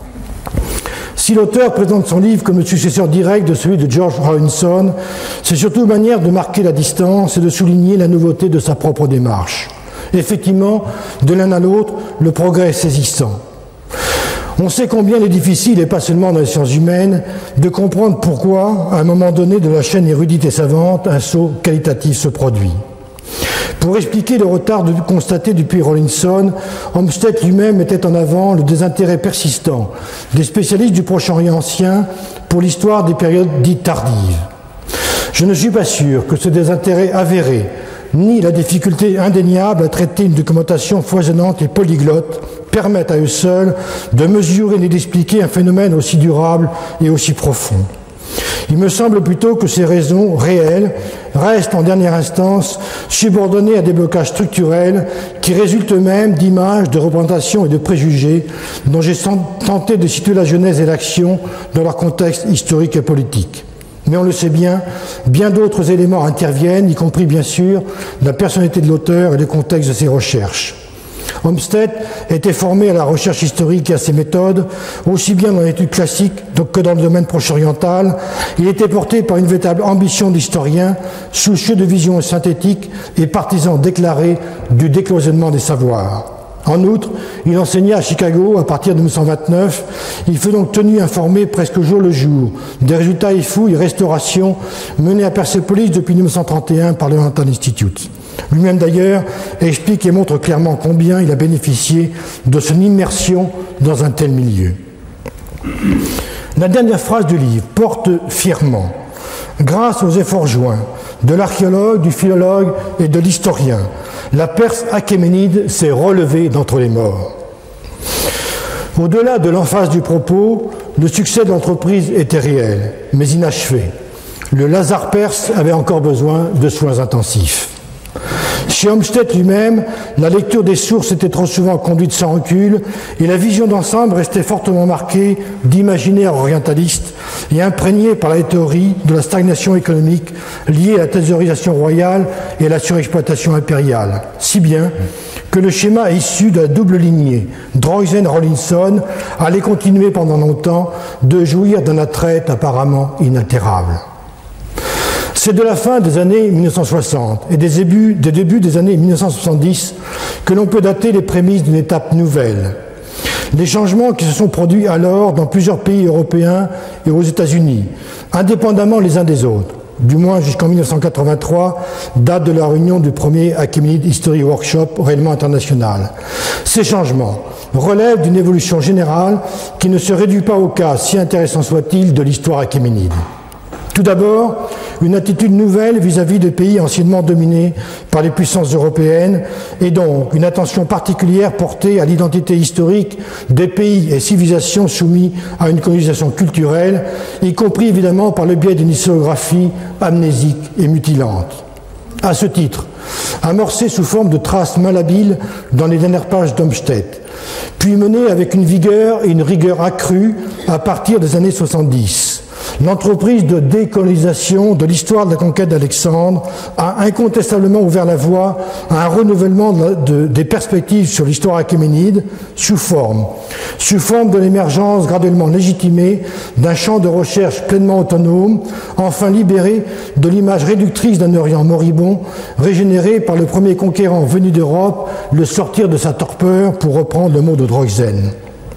Si l'auteur présente son livre comme le successeur direct de celui de George Rawlinson, c'est surtout une manière de marquer la distance et de souligner la nouveauté de sa propre démarche. Effectivement, de l'un à l'autre, le progrès est saisissant. On sait combien il est difficile, et pas seulement dans les sciences humaines, de comprendre pourquoi, à un moment donné de la chaîne érudite et savante, un saut qualitatif se produit. Pour expliquer le retard constaté depuis Rawlinson, Olmsted lui-même mettait en avant le désintérêt persistant des spécialistes du Proche-Orient ancien pour l'histoire des périodes dites tardives. Je ne suis pas sûr que ce désintérêt avéré, ni la difficulté indéniable à traiter une documentation foisonnante et polyglotte permettent à eux seuls de mesurer et d'expliquer un phénomène aussi durable et aussi profond. Il me semble plutôt que ces raisons réelles restent en dernière instance subordonnées à des blocages structurels qui résultent eux-mêmes d'images, de représentations et de préjugés dont j'ai tenté de situer la genèse et l'action dans leur contexte historique et politique. Mais on le sait bien, bien d'autres éléments interviennent, y compris bien sûr la personnalité de l'auteur et le contexte de ses recherches. Olmsted était formé à la recherche historique et à ses méthodes, aussi bien dans l'étude classique que dans le domaine proche-oriental. Il était porté par une véritable ambition d'historien, soucieux de vision synthétique et partisan déclaré du décloisonnement des savoirs. En outre, il enseigna à Chicago à partir de mille neuf cent vingt-neuf. Il fut donc tenu informé presque jour le jour des résultats et fouilles et restaurations menées à Persepolis depuis mille neuf cent trente et un par le Manhattan Institute. Lui-même d'ailleurs explique et montre clairement combien il a bénéficié de son immersion dans un tel milieu. La dernière phrase du livre porte fièrement, grâce aux efforts joints de l'archéologue, du philologue et de l'historien, la Perse achéménide s'est relevée d'entre les morts. Au-delà de l'emphase du propos, le succès de l'entreprise était réel, mais inachevé. Le Lazare perse avait encore besoin de soins intensifs. Chez Olmsted lui-même, la lecture des sources était trop souvent conduite sans recul et la vision d'ensemble restait fortement marquée d'imaginaire orientaliste et imprégnée par la théorie de la stagnation économique liée à la thésaurisation royale et à la surexploitation impériale, si bien que le schéma issu de la double lignée Droysen-Rawlinson allait continuer pendant longtemps de jouir d'un attrait apparemment inaltérable. C'est de la fin des années mille neuf cent soixante et des débuts, des débuts des années mille neuf cent soixante-dix que l'on peut dater les prémices d'une étape nouvelle. Les changements qui se sont produits alors dans plusieurs pays européens et aux États-Unis, indépendamment les uns des autres, du moins jusqu'en mille neuf cent quatre-vingt-trois, date de la réunion du premier Achaemenid History Workshop réellement international. Ces changements relèvent d'une évolution générale qui ne se réduit pas au cas, si intéressant soit-il, de l'histoire achéménide. Tout d'abord, une attitude nouvelle vis-à-vis des pays anciennement dominés par les puissances européennes et donc une attention particulière portée à l'identité historique des pays et civilisations soumis à une colonisation culturelle, y compris évidemment par le biais d'une historiographie amnésique et mutilante. À ce titre, amorcée sous forme de traces malhabiles dans les dernières pages d'Olmsted, puis menée avec une vigueur et une rigueur accrues à partir des années soixante-dix. L'entreprise de décolonisation de l'histoire de la conquête d'Alexandre a incontestablement ouvert la voie à un renouvellement de la, de, des perspectives sur l'histoire achéménide sous forme, sous forme de l'émergence graduellement légitimée d'un champ de recherche pleinement autonome, enfin libéré de l'image réductrice d'un Orient moribond, régénéré par le premier conquérant venu d'Europe, le sortir de sa torpeur, pour reprendre le mot de Droysen.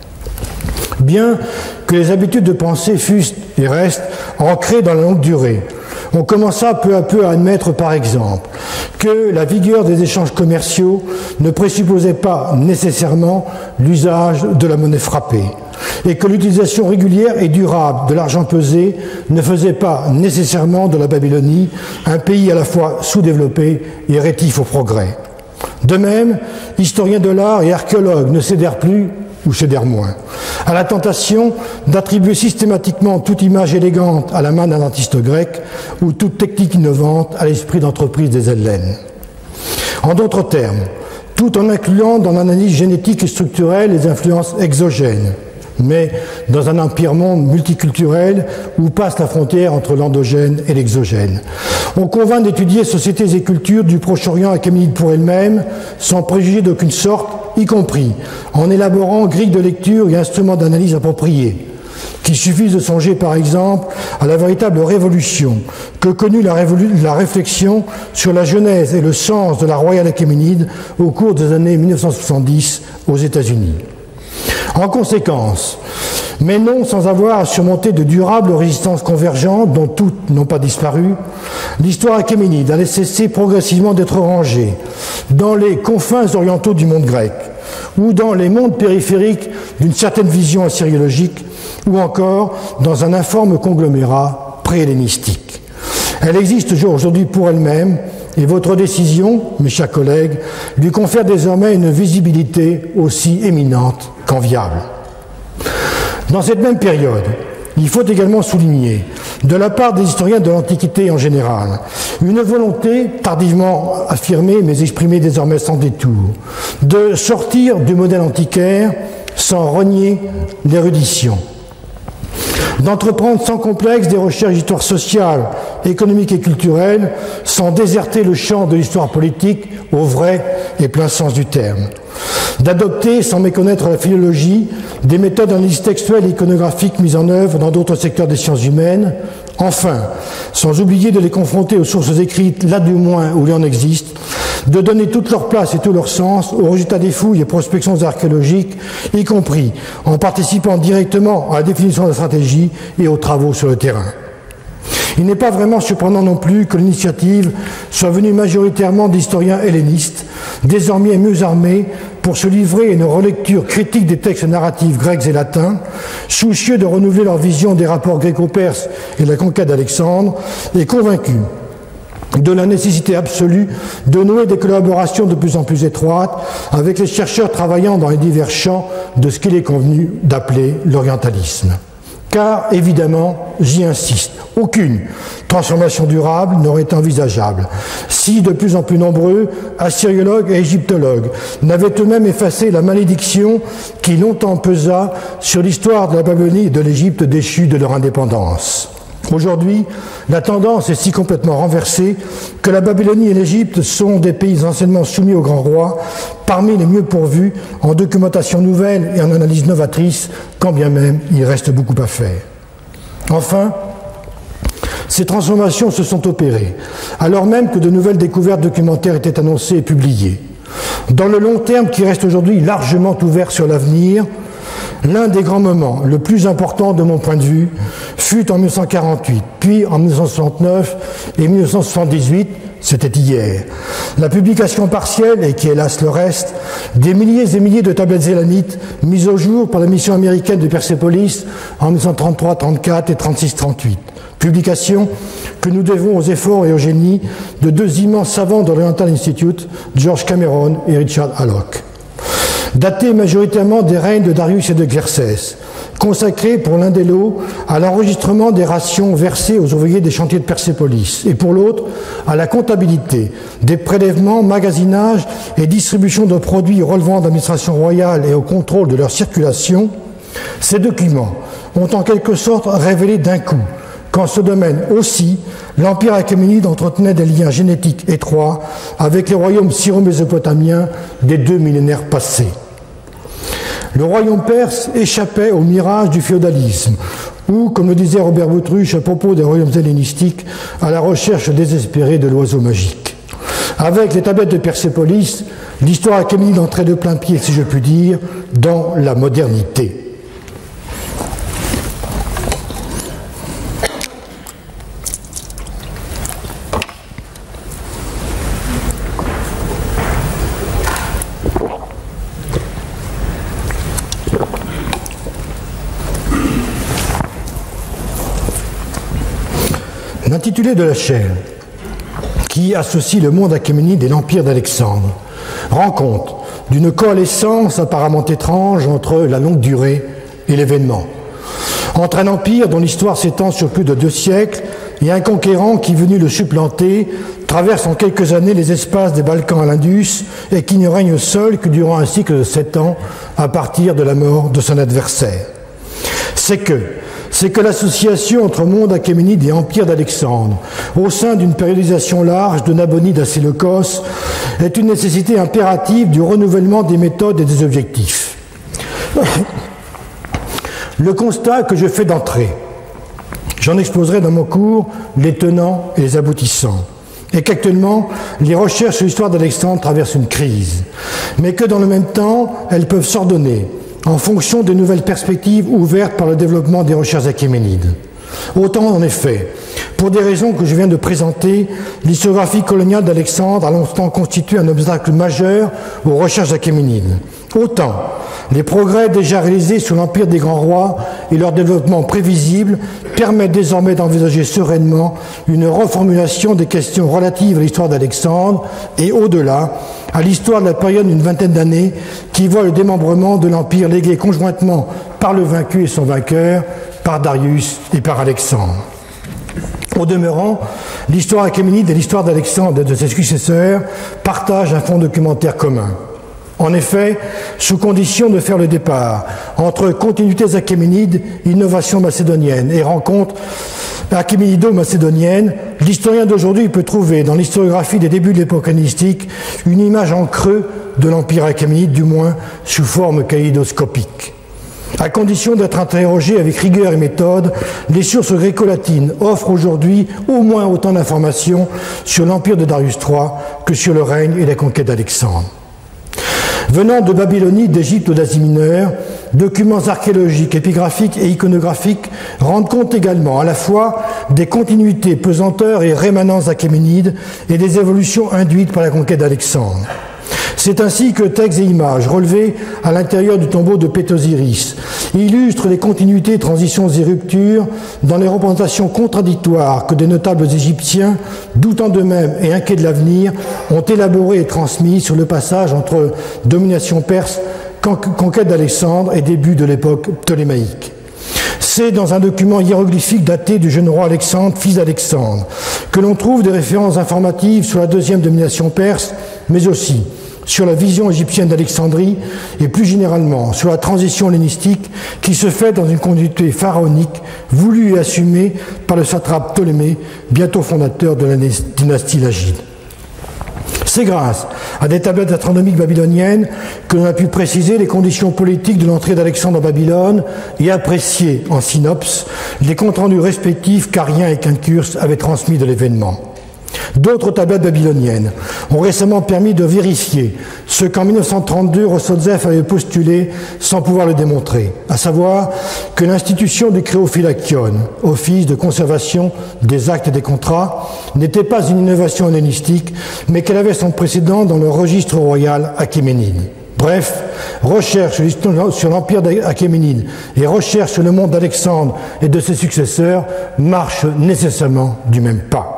Bien que les habitudes de pensée fussent et restent ancrées dans la longue durée, on commença peu à peu à admettre, par exemple, que la vigueur des échanges commerciaux ne présupposait pas nécessairement l'usage de la monnaie frappée, et que l'utilisation régulière et durable de l'argent pesé ne faisait pas nécessairement de la Babylonie un pays à la fois sous-développé et rétif au progrès. De même, historiens de l'art et archéologues ne cédèrent plus, ou cédèrent moins, à la tentation d'attribuer systématiquement toute image élégante à la main d'un artiste grec ou toute technique innovante à l'esprit d'entreprise des Hellènes. En d'autres termes, tout en incluant dans l'analyse génétique et structurelle les influences exogènes, mais dans un empire monde multiculturel où passe la frontière entre l'endogène et l'exogène. On convainc d'étudier sociétés et cultures du Proche-Orient achéménide pour elles-mêmes, sans préjuger d'aucune sorte, y compris en élaborant grilles de lecture et instruments d'analyse appropriés. Qu'il suffise de songer par exemple à la véritable révolution que connut la, révolu- la réflexion sur la genèse et le sens de la royale achéménide au cours des années mille neuf cent soixante-dix aux États-Unis. En conséquence, Mais non sans avoir à surmonter de durables résistances convergentes dont toutes n'ont pas disparu, l'histoire achéménide allait cesser progressivement d'être rangée dans les confins orientaux du monde grec, ou dans les mondes périphériques d'une certaine vision assyriologique, ou encore dans un informe conglomérat pré-hellénistique. Elle existe aujourd'hui pour elle-même, et votre décision, mes chers collègues, lui confère désormais une visibilité aussi éminente qu'enviable. Dans cette même période, il faut également souligner, de la part des historiens de l'Antiquité en général, une volonté tardivement affirmée mais exprimée désormais sans détour, de sortir du modèle antiquaire sans renier l'érudition, d'entreprendre sans complexe des recherches d'histoire sociale, économique et culturelle, sans déserter le champ de l'histoire politique au vrai et plein sens du terme, d'adopter, sans méconnaître la philologie, des méthodes d'analyse textuelle et iconographique mises en œuvre dans d'autres secteurs des sciences humaines, enfin, sans oublier de les confronter aux sources écrites, là du moins où il en existe, de donner toute leur place et tout leur sens aux résultats des fouilles et prospections archéologiques, y compris en participant directement à la définition de la stratégie et aux travaux sur le terrain. Il n'est pas vraiment surprenant non plus que l'initiative soit venue majoritairement d'historiens hellénistes, désormais mieux armés pour se livrer à une relecture critique des textes narratifs grecs et latins, soucieux de renouveler leur vision des rapports gréco-perses et de la conquête d'Alexandre, et convaincus de la nécessité absolue de nouer des collaborations de plus en plus étroites avec les chercheurs travaillant dans les divers champs de ce qu'il est convenu d'appeler l'orientalisme. Car, évidemment, j'y insiste, aucune transformation durable n'aurait été envisageable si de plus en plus nombreux assyriologues et égyptologues n'avaient eux-mêmes effacé la malédiction qui longtemps pesa sur l'histoire de la Babylonie et de l'Égypte déchue de leur indépendance. Aujourd'hui, la tendance est si complètement renversée que la Babylonie et l'Égypte sont des pays anciennement soumis au grand roi, parmi les mieux pourvus en documentation nouvelle et en analyse novatrice, quand bien même il reste beaucoup à faire. Enfin, ces transformations se sont opérées, alors même que de nouvelles découvertes documentaires étaient annoncées et publiées. Dans le long terme qui reste aujourd'hui largement ouvert sur l'avenir, l'un des grands moments, le plus important de mon point de vue, fut en mille neuf cent quarante-huit, puis en mille neuf cent soixante-neuf et mille neuf cent soixante-dix-huit, c'était hier, la publication partielle, et qui hélas le reste, des milliers et milliers de tablettes élanites mises au jour par la mission américaine de Persépolis en mille neuf cent trente-trois trente-quatre et trente-six trente-huit. Publication que nous devons aux efforts et au génie de deux immenses savants de l'Oriental Institute, George Cameron et Richard Hallock. Daté majoritairement des règnes de Darius et de Xerxès, consacré pour l'un des lots à l'enregistrement des rations versées aux ouvriers des chantiers de Persépolis, et pour l'autre à la comptabilité des prélèvements, magasinage et distribution de produits relevant de l'administration royale et au contrôle de leur circulation, ces documents ont en quelque sorte révélé d'un coup qu'en ce domaine aussi, l'Empire achéménide entretenait des liens génétiques étroits avec les royaumes syro-mésopotamiens des deux millénaires passés. Le royaume perse échappait au mirage du féodalisme, ou, comme le disait Robert Boutruche à propos des royaumes hellénistiques, à la recherche désespérée de l'oiseau magique. Avec les tablettes de Persépolis, l'histoire achéménide entrait de plein pied, si je puis dire, dans la modernité. L'intitulé de la chaire, qui associe le monde achéménide et l'empire d'Alexandre, rend compte d'une coalescence apparemment étrange entre la longue durée et l'événement. Entre un empire dont l'histoire s'étend sur plus de deux siècles et un conquérant qui, venu le supplanter, traverse en quelques années les espaces des Balkans à l'Indus et qui ne règne seul que durant un cycle de sept ans à partir de la mort de son adversaire. C'est que c'est que l'association entre monde achéménide et empire d'Alexandre, au sein d'une périodisation large de Nabonide à Séleucos, est une nécessité impérative du renouvellement des méthodes et des objectifs. Le constat que je fais d'entrée, j'en exposerai dans mon cours les tenants et les aboutissants, et qu'actuellement, les recherches sur l'histoire d'Alexandre traversent une crise, mais que dans le même temps, elles peuvent s'ordonner en fonction des nouvelles perspectives ouvertes par le développement des recherches achéménides. Autant, en effet, pour des raisons que je viens de présenter, l'historiographie coloniale d'Alexandre a longtemps constitué un obstacle majeur aux recherches achéménides. Autant, les progrès déjà réalisés sous l'empire des grands rois et leur développement prévisible permettent désormais d'envisager sereinement une reformulation des questions relatives à l'histoire d'Alexandre et, au-delà, à l'histoire de la période d'une vingtaine d'années qui voit le démembrement de l'empire légué conjointement par le vaincu et son vainqueur, par Darius et par Alexandre. Au demeurant, l'histoire achéménide et l'histoire d'Alexandre et de ses successeurs partagent un fond documentaire commun. En effet, sous condition de faire le départ entre continuités achéménides, innovations macédoniennes et rencontres achéménido-macédoniennes, l'historien d'aujourd'hui peut trouver dans l'historiographie des débuts de l'époque hellénistique une image en creux de l'empire achéménide, du moins sous forme kaléidoscopique. À condition d'être interrogé avec rigueur et méthode, les sources gréco-latines offrent aujourd'hui au moins autant d'informations sur l'empire de Darius trois que sur le règne et la conquête d'Alexandre. Venant de Babylonie, d'Égypte ou d'Asie mineure, documents archéologiques, épigraphiques et iconographiques rendent compte également à la fois des continuités, pesanteurs et rémanences achéménides et des évolutions induites par la conquête d'Alexandre. C'est ainsi que textes et images relevés à l'intérieur du tombeau de Pétosiris illustrent les continuités, transitions et ruptures dans les représentations contradictoires que des notables égyptiens, doutant d'eux-mêmes et inquiets de l'avenir, ont élaboré et transmis sur le passage entre domination perse, conquête d'Alexandre et début de l'époque ptolémaïque. C'est dans un document hiéroglyphique daté du jeune roi Alexandre, fils d'Alexandre, que l'on trouve des références informatives sur la deuxième domination perse, mais aussi sur la vision égyptienne d'Alexandrie et plus généralement sur la transition hellénistique qui se fait dans une continuité pharaonique voulue et assumée par le satrape Ptolémée, bientôt fondateur de la dynastie lagide. C'est grâce à des tablettes astronomiques babyloniennes que l'on a pu préciser les conditions politiques de l'entrée d'Alexandre en Babylone et apprécier en synopsis les comptes rendus respectifs qu'Arien et Quincurse avaient transmis de l'événement. D'autres tablettes babyloniennes ont récemment permis de vérifier ce qu'en mille neuf cent trente-deux Rossozef avait postulé sans pouvoir le démontrer, à savoir que l'institution du Créophylakion, office de conservation des actes et des contrats, n'était pas une innovation hellénistique, mais qu'elle avait son précédent dans le registre royal achéménide. Bref, recherche sur l'empire achéménide et recherche sur le monde d'Alexandre et de ses successeurs marchent nécessairement du même pas.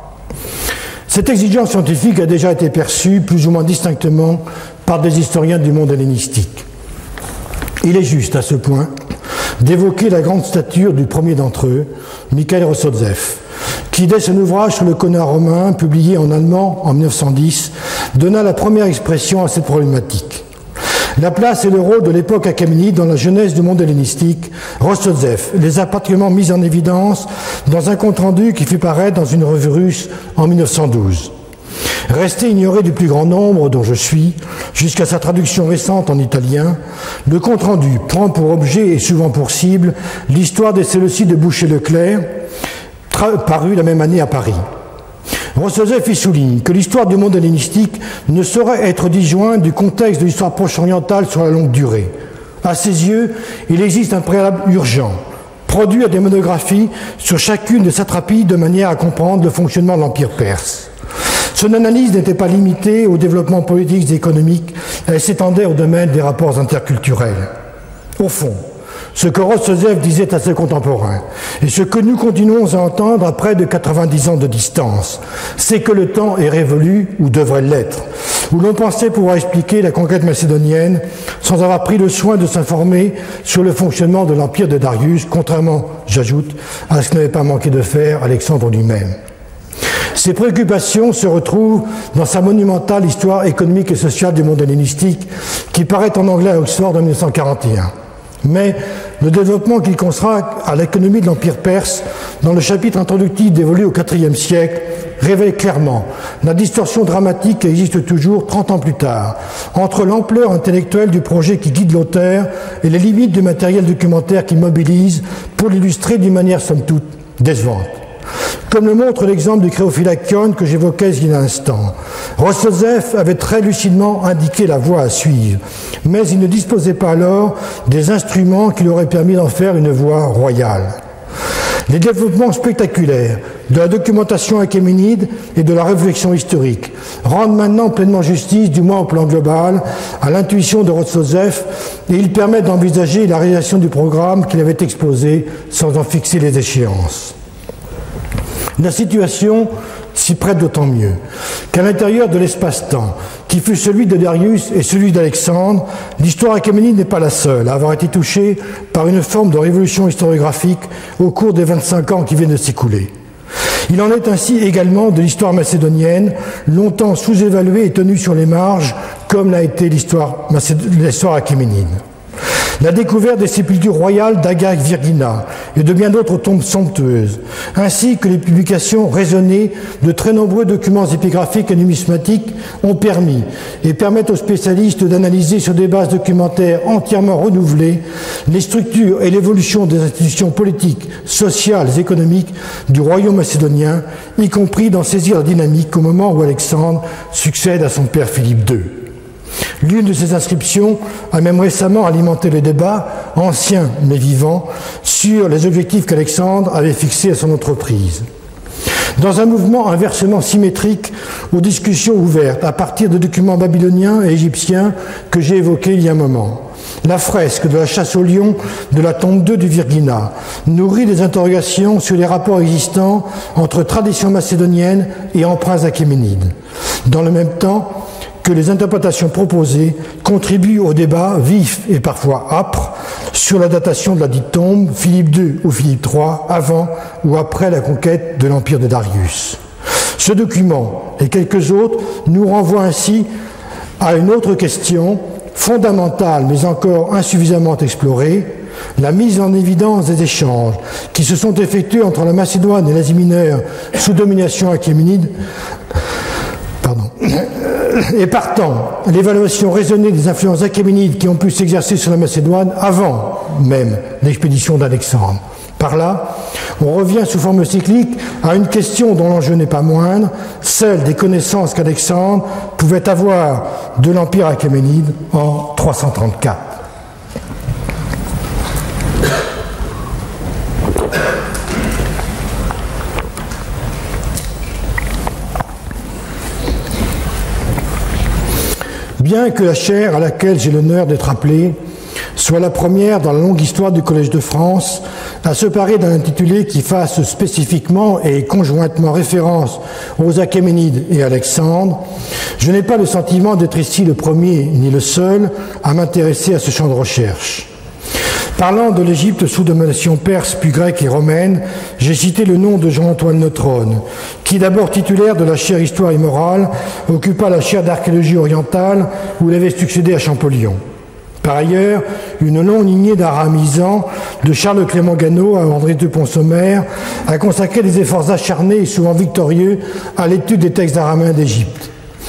Cette exigence scientifique a déjà été perçue plus ou moins distinctement par des historiens du monde hellénistique. Il est juste à ce point d'évoquer la grande stature du premier d'entre eux, Mikhail Rossozef, qui dès son ouvrage sur le Conar romain, publié en allemand en mille neuf cent dix, donna la première expression à cette problématique. La place et le rôle de l'époque achéménide dans la jeunesse du monde hellénistique, Rossozef les a particulièrement mis en évidence dans un compte-rendu qui fut paraître dans une revue russe en mille neuf cent douze. Resté ignoré du plus grand nombre dont je suis, jusqu'à sa traduction récente en italien, le compte-rendu prend pour objet et souvent pour cible l'histoire des Séleucides de Boucher-Leclerc, paru la même année à Paris. Rossozef y souligne que l'histoire du monde hellénistique ne saurait être disjointe du contexte de l'histoire proche-orientale sur la longue durée. À ses yeux, il existe un préalable urgent, produire des monographies sur chacune des satrapies de manière à comprendre le fonctionnement de l'Empire perse. Son analyse n'était pas limitée aux développements politiques et économiques, elle s'étendait au domaine des rapports interculturels. Au fond, ce que Rossozef disait à ses contemporains, et ce que nous continuons à entendre à près de quatre-vingt-dix ans de distance, c'est que le temps est révolu, ou devrait l'être, où l'on pensait pouvoir expliquer la conquête macédonienne sans avoir pris le soin de s'informer sur le fonctionnement de l'empire de Darius, contrairement, j'ajoute, à ce que n'avait pas manqué de faire Alexandre lui-même. Ces préoccupations se retrouvent dans sa monumentale Histoire économique et sociale du monde hellénistique, qui paraît en anglais à Oxford en mille neuf cent quarante et un. Mais le développement qu'il consacre à l'économie de l'Empire perse, dans le chapitre introductif dévolu au quatrième siècle, révèle clairement la distorsion dramatique qui existe toujours, trente ans plus tard, entre l'ampleur intellectuelle du projet qui guide l'auteur et les limites du matériel documentaire qu'il mobilise pour l'illustrer d'une manière somme toute décevante. Comme le montre l'exemple du Créophylakion que j'évoquais il y a un instant. Rost-Joseph avait très lucidement indiqué la voie à suivre, mais il ne disposait pas alors des instruments qui lui auraient permis d'en faire une voie royale. Les développements spectaculaires de la documentation achéménide et de la réflexion historique rendent maintenant pleinement justice, du moins au plan global, à l'intuition de Rost-Joseph, et ils permettent d'envisager la réalisation du programme qu'il avait exposé sans en fixer les échéances. La situation s'y prête d'autant mieux qu'à l'intérieur de l'espace-temps, qui fut celui de Darius et celui d'Alexandre, l'histoire achéménide n'est pas la seule à avoir été touchée par une forme de révolution historiographique au cours des vingt-cinq ans qui viennent de s'écouler. Il en est ainsi également de l'histoire macédonienne, longtemps sous-évaluée et tenue sur les marges, comme l'a été l'histoire, l'histoire achéménide. La découverte des sépultures royales d'Agag Virgina et de bien d'autres tombes somptueuses, ainsi que les publications raisonnées de très nombreux documents épigraphiques et numismatiques ont permis et permettent aux spécialistes d'analyser sur des bases documentaires entièrement renouvelées les structures et l'évolution des institutions politiques, sociales et économiques du royaume macédonien, y compris d'en saisir la dynamique au moment où Alexandre succède à son père Philippe deux. L'une de ces inscriptions a même récemment alimenté le débat, ancien mais vivant, sur les objectifs qu'Alexandre avait fixés à son entreprise. Dans un mouvement inversement symétrique aux discussions ouvertes à partir de documents babyloniens et égyptiens que j'ai évoqués il y a un moment, la fresque de la chasse au lion de la tombe deux du Virgina nourrit des interrogations sur les rapports existants entre tradition macédonienne et emprunts achéménides. Dans le même temps, que les interprétations proposées contribuent au débat vif et parfois âpre sur la datation de la dite tombe, Philippe deux ou Philippe trois, avant ou après la conquête de l'empire de Darius. Ce document et quelques autres nous renvoient ainsi à une autre question fondamentale mais encore insuffisamment explorée, la mise en évidence des échanges qui se sont effectués entre la Macédoine et l'Asie mineure sous domination achéménide. Pardon. Et partant, l'évaluation raisonnée des influences achéménides qui ont pu s'exercer sur la Macédoine avant même l'expédition d'Alexandre. Par là, on revient sous forme cyclique à une question dont l'enjeu n'est pas moindre, celle des connaissances qu'Alexandre pouvait avoir de l'Empire achéménide en trois cent trente-quatre. Bien que la chaire à laquelle j'ai l'honneur d'être appelé soit la première dans la longue histoire du Collège de France à se parer d'un intitulé qui fasse spécifiquement et conjointement référence aux Achéménides et Alexandre, je n'ai pas le sentiment d'être ici le premier ni le seul à m'intéresser à ce champ de recherche. Parlant de l'Égypte sous domination perse puis grecque et romaine, j'ai cité le nom de Jean-Antoine Neutrone, qui, d'abord titulaire de la chaire Histoire et Morale, occupa la chaire d'archéologie orientale où il avait succédé à Champollion. Par ailleurs, une longue lignée d'aramisans, de Charles Clément Ganneau à André de Pont-Sommer, a consacré des efforts acharnés et souvent victorieux à l'étude des textes araméens d'Égypte.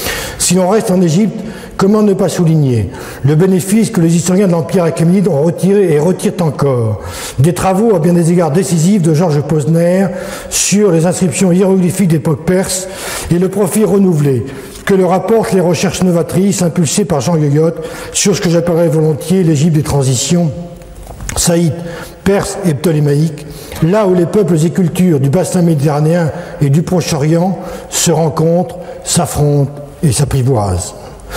Si l'on reste en Égypte, comment ne pas souligner le bénéfice que les historiens de l'Empire achéménide ont retiré et retirent encore des travaux à bien des égards décisifs de Georges Posner sur les inscriptions hiéroglyphiques d'époque perse et le profit renouvelé que leur apportent les recherches novatrices impulsées par Jean Yoyotte sur ce que j'appellerais volontiers l'Égypte des transitions, saïte, perse et ptolémaïque, là où les peuples et cultures du bassin méditerranéen et du Proche-Orient se rencontrent, s'affrontent et s'apprivoisent.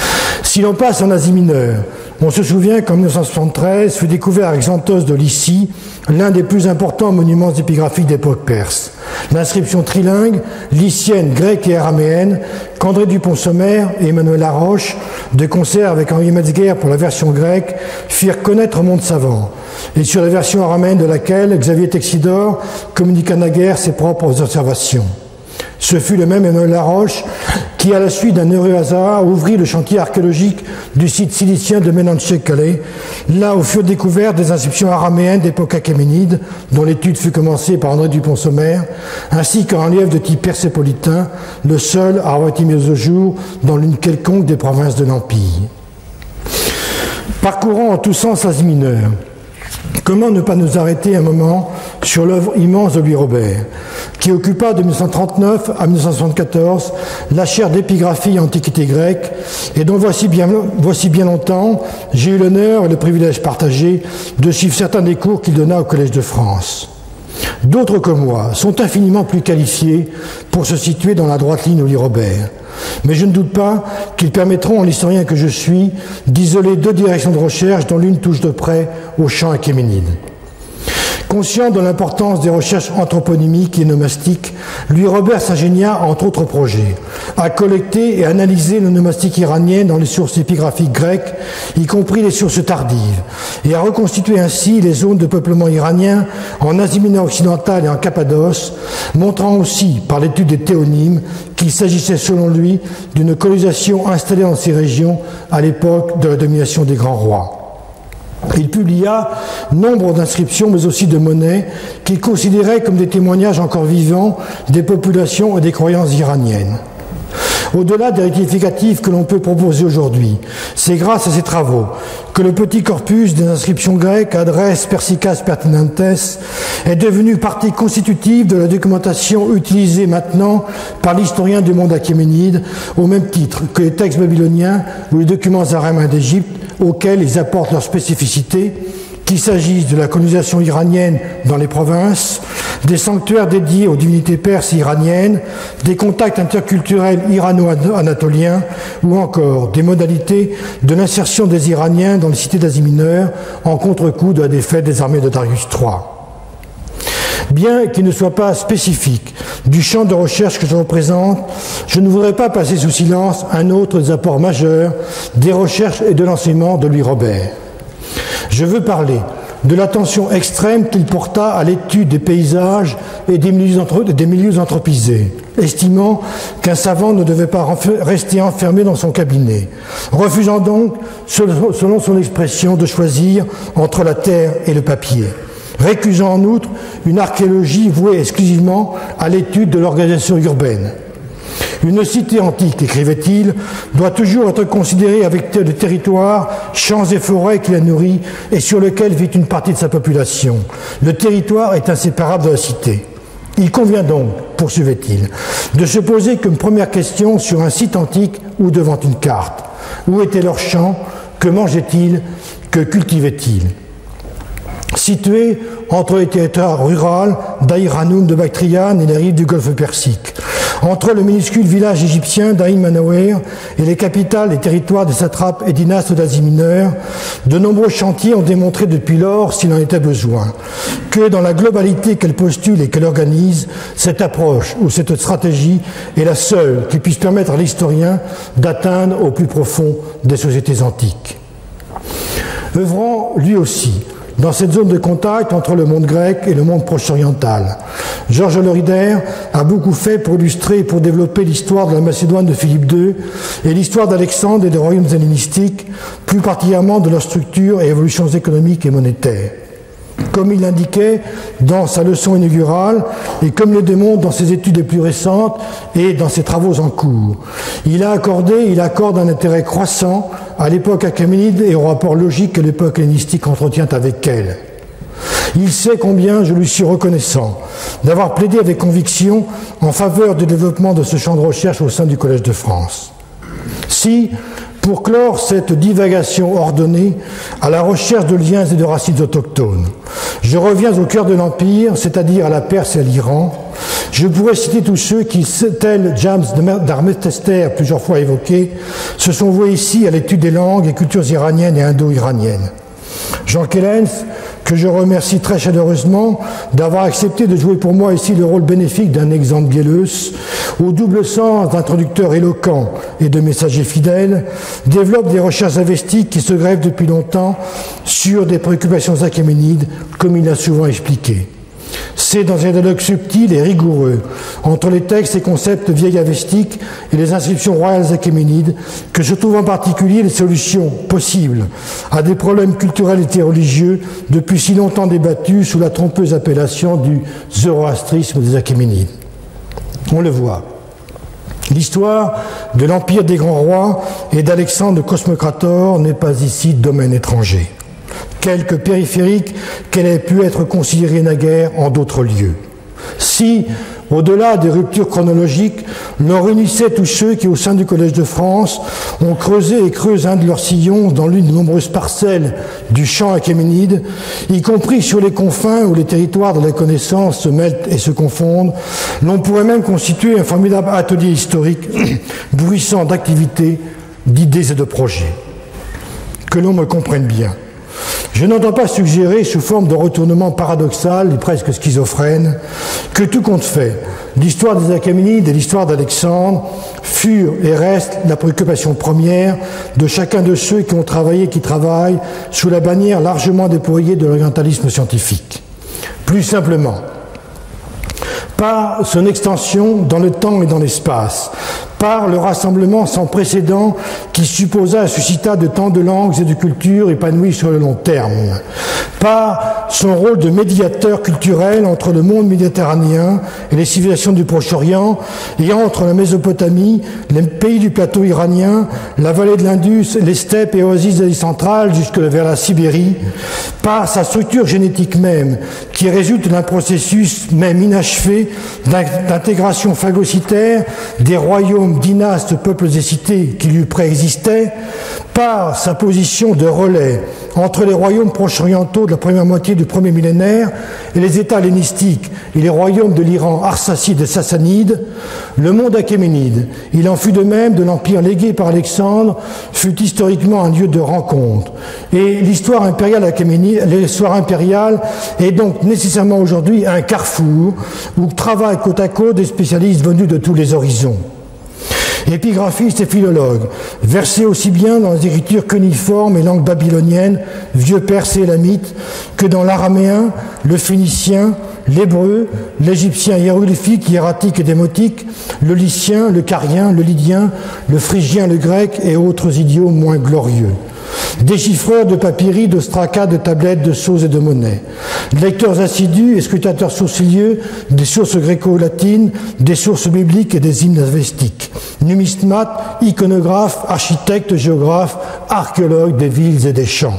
Si l'on passe en Asie mineure, on se souvient qu'en mille neuf cent soixante-treize fut découvert à Xanthos de Lycie l'un des plus importants monuments épigraphiques d'époque perse. L'inscription trilingue, lycienne, grecque et araméenne, qu'André du Pont-Sommer et Emmanuel Laroche, de concert avec Henri Metzger pour la version grecque, firent connaître au monde savant, et sur la version araméenne de laquelle Xavier Texidor communiqua naguère ses propres observations. Ce fut le même Emmanuel Laroche qui, à la suite d'un heureux hasard, ouvrit le chantier archéologique du site silicien de Ménanché-Calais, là où furent découvertes des inscriptions araméennes d'époque achéménide, dont l'étude fut commencée par André du Pont-Sommer, ainsi qu'un relief de type persépolitain, le seul à avoir été mis au jour dans l'une quelconque des provinces de l'Empire. Parcourant en tous sens l'Asie mineure, comment ne pas nous arrêter un moment sur l'œuvre immense de Louis Robert, qui occupa de mille neuf cent trente-neuf à mille neuf cent soixante-quatorze la chaire d'épigraphie et antiquité grecque, et dont voici bien, voici bien longtemps j'ai eu l'honneur et le privilège partagé de suivre certains des cours qu'il donna au Collège de France. D'autres que moi sont infiniment plus qualifiés pour se situer dans la droite ligne de Louis Robert. Mais je ne doute pas qu'ils permettront à l'historien que je suis d'isoler deux directions de recherche dont l'une touche de près au champ achéménide. Conscient de l'importance des recherches anthroponymiques et nomastiques, Louis Robert s'ingénia, entre autres projets, à collecter et analyser le nomastique iranien dans les sources épigraphiques grecques, y compris les sources tardives, et à reconstituer ainsi les zones de peuplement iranien en Asie mineure occidentale et en Cappadoce, montrant aussi, par l'étude des théonymes, qu'il s'agissait selon lui d'une colonisation installée dans ces régions à l'époque de la domination des grands rois. Il publia nombre d'inscriptions, mais aussi de monnaies, qu'il considérait comme des témoignages encore vivants des populations et des croyances iraniennes. Au-delà des rectificatifs que l'on peut proposer aujourd'hui, c'est grâce à ces travaux que le petit corpus des inscriptions grecques, Adres Persicas Pertinentes, est devenu partie constitutive de la documentation utilisée maintenant par l'historien du monde achéménide, au même titre que les textes babyloniens ou les documents araméens d'Égypte, auxquels ils apportent leur spécificité, qu'il s'agisse de la colonisation iranienne dans les provinces, des sanctuaires dédiés aux divinités perses et iraniennes, des contacts interculturels irano-anatoliens ou encore des modalités de l'insertion des Iraniens dans les cités d'Asie mineure en contre-coup de la défaite des armées de Darius trois. Bien qu'il ne soit pas spécifique du champ de recherche que je représente, je ne voudrais pas passer sous silence un autre des apports majeurs des recherches et de l'enseignement de Louis Robert. Je veux parler de l'attention extrême qu'il porta à l'étude des paysages et des milieux, entre, des milieux anthropisés, estimant qu'un savant ne devait pas rester enfermé dans son cabinet, refusant donc, selon son expression, de choisir entre la terre et le papier, récusant en outre une archéologie vouée exclusivement à l'étude de l'organisation urbaine. Une cité antique, écrivait-il, doit toujours être considérée avec le territoire, champs et forêts qui la nourrit et sur lequel vit une partie de sa population. Le territoire est inséparable de la cité. Il convient donc, poursuivait-il, de se poser comme première question sur un site antique ou devant une carte. Où étaient leurs champs? Que mangeaient-ils? Que cultivaient-ils? Situé entre les territoires ruraux d'Aïr Hanoum de Bactriane et les rives du golfe Persique, entre le minuscule village égyptien d'Aïn Manawer et les capitales et territoires des satrapes et dynastes d'Asie mineure, de nombreux chantiers ont démontré depuis lors, s'il en était besoin, que dans la globalité qu'elle postule et qu'elle organise, cette approche ou cette stratégie est la seule qui puisse permettre à l'historien d'atteindre au plus profond des sociétés antiques. Œuvrant lui aussi dans cette zone de contact entre le monde grec et le monde proche-oriental, Georges Lorider a beaucoup fait pour illustrer et pour développer l'histoire de la Macédoine de Philippe deux et l'histoire d'Alexandre et des royaumes hellénistiques, plus particulièrement de leur structure et évolutions économiques et monétaires. Comme il l'indiquait dans sa leçon inaugurale et comme le démontre dans ses études les plus récentes et dans ses travaux en cours, il a accordé, il accorde un intérêt croissant à l'époque achéménide et au rapport logique que l'époque hellénistique entretient avec elle. Il sait combien je lui suis reconnaissant d'avoir plaidé avec conviction en faveur du développement de ce champ de recherche au sein du Collège de France. Si, pour clore cette divagation ordonnée à la recherche de liens et de racines autochtones, je reviens au cœur de l'Empire, c'est-à-dire à la Perse et à l'Iran, je pourrais citer tous ceux qui, tels James d'Armestester, plusieurs fois évoqués, se sont voués ici à l'étude des langues et cultures iraniennes et indo-iraniennes. Jean Kellens, que je remercie très chaleureusement d'avoir accepté de jouer pour moi ici le rôle bénéfique d'un exemple Gélus, au double sens d'introducteur éloquent et de messager fidèle, développe des recherches avestiques qui se greffent depuis longtemps sur des préoccupations achéménides, comme il l'a souvent expliqué. C'est dans un dialogue subtil et rigoureux entre les textes et concepts vieilles avestiques et les inscriptions royales achéménides que je trouve en particulier les solutions possibles à des problèmes culturels et religieux depuis si longtemps débattus sous la trompeuse appellation du zoroastrisme des Achéménides. On le voit. L'histoire de l'empire des grands rois et d'Alexandre de Cosmocrator n'est pas ici domaine étranger, quelque périphérique qu'elle ait pu être considérée naguère en d'autres lieux. Si, au-delà des ruptures chronologiques, l'on réunissait tous ceux qui, au sein du Collège de France, ont creusé et creusent un de leurs sillons dans l'une des nombreuses parcelles du champ achéménide, y compris sur les confins où les territoires de la connaissance se mêlent et se confondent, l'on pourrait même constituer un formidable atelier historique bruissant d'activités, d'idées et de projets. Que l'on me comprenne bien. Je n'entends pas suggérer, sous forme de retournement paradoxal et presque schizophrène, que tout compte fait, l'histoire des Achéménides et l'histoire d'Alexandre furent et restent la préoccupation première de chacun de ceux qui ont travaillé et qui travaillent sous la bannière largement déployée de l'orientalisme scientifique. Plus simplement, par son extension dans le temps et dans l'espace, par le rassemblement sans précédent qui supposa et suscita de tant de langues et de cultures épanouies sur le long terme, par son rôle de médiateur culturel entre le monde méditerranéen et les civilisations du Proche-Orient et entre la Mésopotamie, les pays du plateau iranien, la vallée de l'Indus, les steppes et oasis d'Asie centrale jusque vers la Sibérie, par sa structure génétique même qui résulte d'un processus même inachevé d'intégration phagocytaire des royaumes, dynastes, peuples et cités qui lui préexistaient, par sa position de relais entre les royaumes proche-orientaux de la première moitié du premier millénaire et les États hellénistiques et les royaumes de l'Iran arsacide et sassanide, le monde achéménide, il en fut de même de l'empire légué par Alexandre, fut historiquement un lieu de rencontre. Et l'histoire impériale achéménide, l'histoire impériale est donc nécessairement aujourd'hui un carrefour où travaillent côte à côte des spécialistes venus de tous les horizons. Épigraphistes et philologues, versés aussi bien dans les écritures cuniformes et langues babyloniennes, vieux perse et élamite, que dans l'araméen, le phénicien, l'hébreu, l'égyptien hiéroglyphique, hiératique et démotique, le lycien, le carien, le lydien, le phrygien, le grec et autres idiomes moins glorieux. Déchiffreurs de papyri, de stracas, de tablettes, de sceaux et de monnaies. Lecteurs assidus et scrutateurs sourcilieux des sources gréco-latines, des sources bibliques et des hymnes avestiques. Numismates, iconographes, architectes, géographes, archéologues des villes et des champs.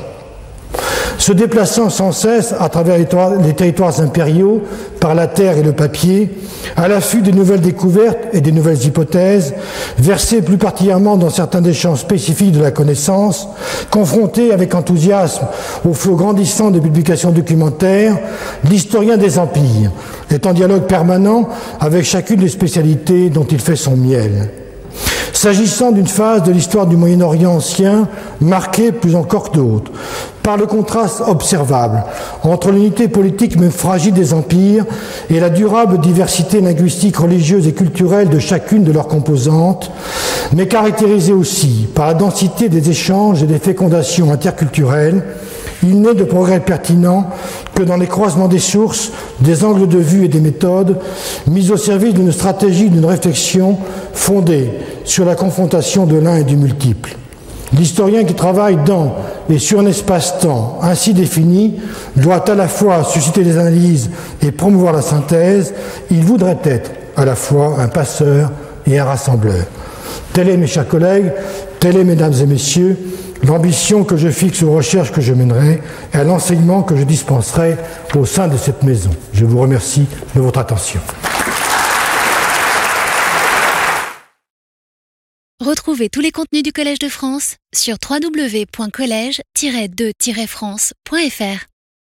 Se déplaçant sans cesse à travers les territoires impériaux, par la terre et le papier, à l'affût des nouvelles découvertes et des nouvelles hypothèses, versés plus particulièrement dans certains des champs spécifiques de la connaissance, confrontés avec enthousiasme au flot grandissant des publications documentaires, l'historien des empires est en dialogue permanent avec chacune des spécialités dont il fait son miel. S'agissant d'une phase de l'histoire du Moyen-Orient ancien, marquée plus encore que d'autres, par le contraste observable entre l'unité politique même fragile des empires et la durable diversité linguistique, religieuse et culturelle de chacune de leurs composantes, mais caractérisée aussi par la densité des échanges et des fécondations interculturelles, il n'est de progrès pertinent que dans les croisements des sources, des angles de vue et des méthodes, mis au service d'une stratégie, d'une réflexion fondée sur la confrontation de l'un et du multiple. L'historien qui travaille dans et sur un espace-temps ainsi défini doit à la fois susciter des analyses et promouvoir la synthèse. Il voudrait être à la fois un passeur et un rassembleur. Tel est, mes chers collègues, tel est, mesdames et messieurs, l'ambition que je fixe aux recherches que je mènerai et à l'enseignement que je dispenserai au sein de cette maison. Je vous remercie de votre attention. Retrouvez tous les contenus du Collège de France sur w w w point collège tiret de tiret france point f r.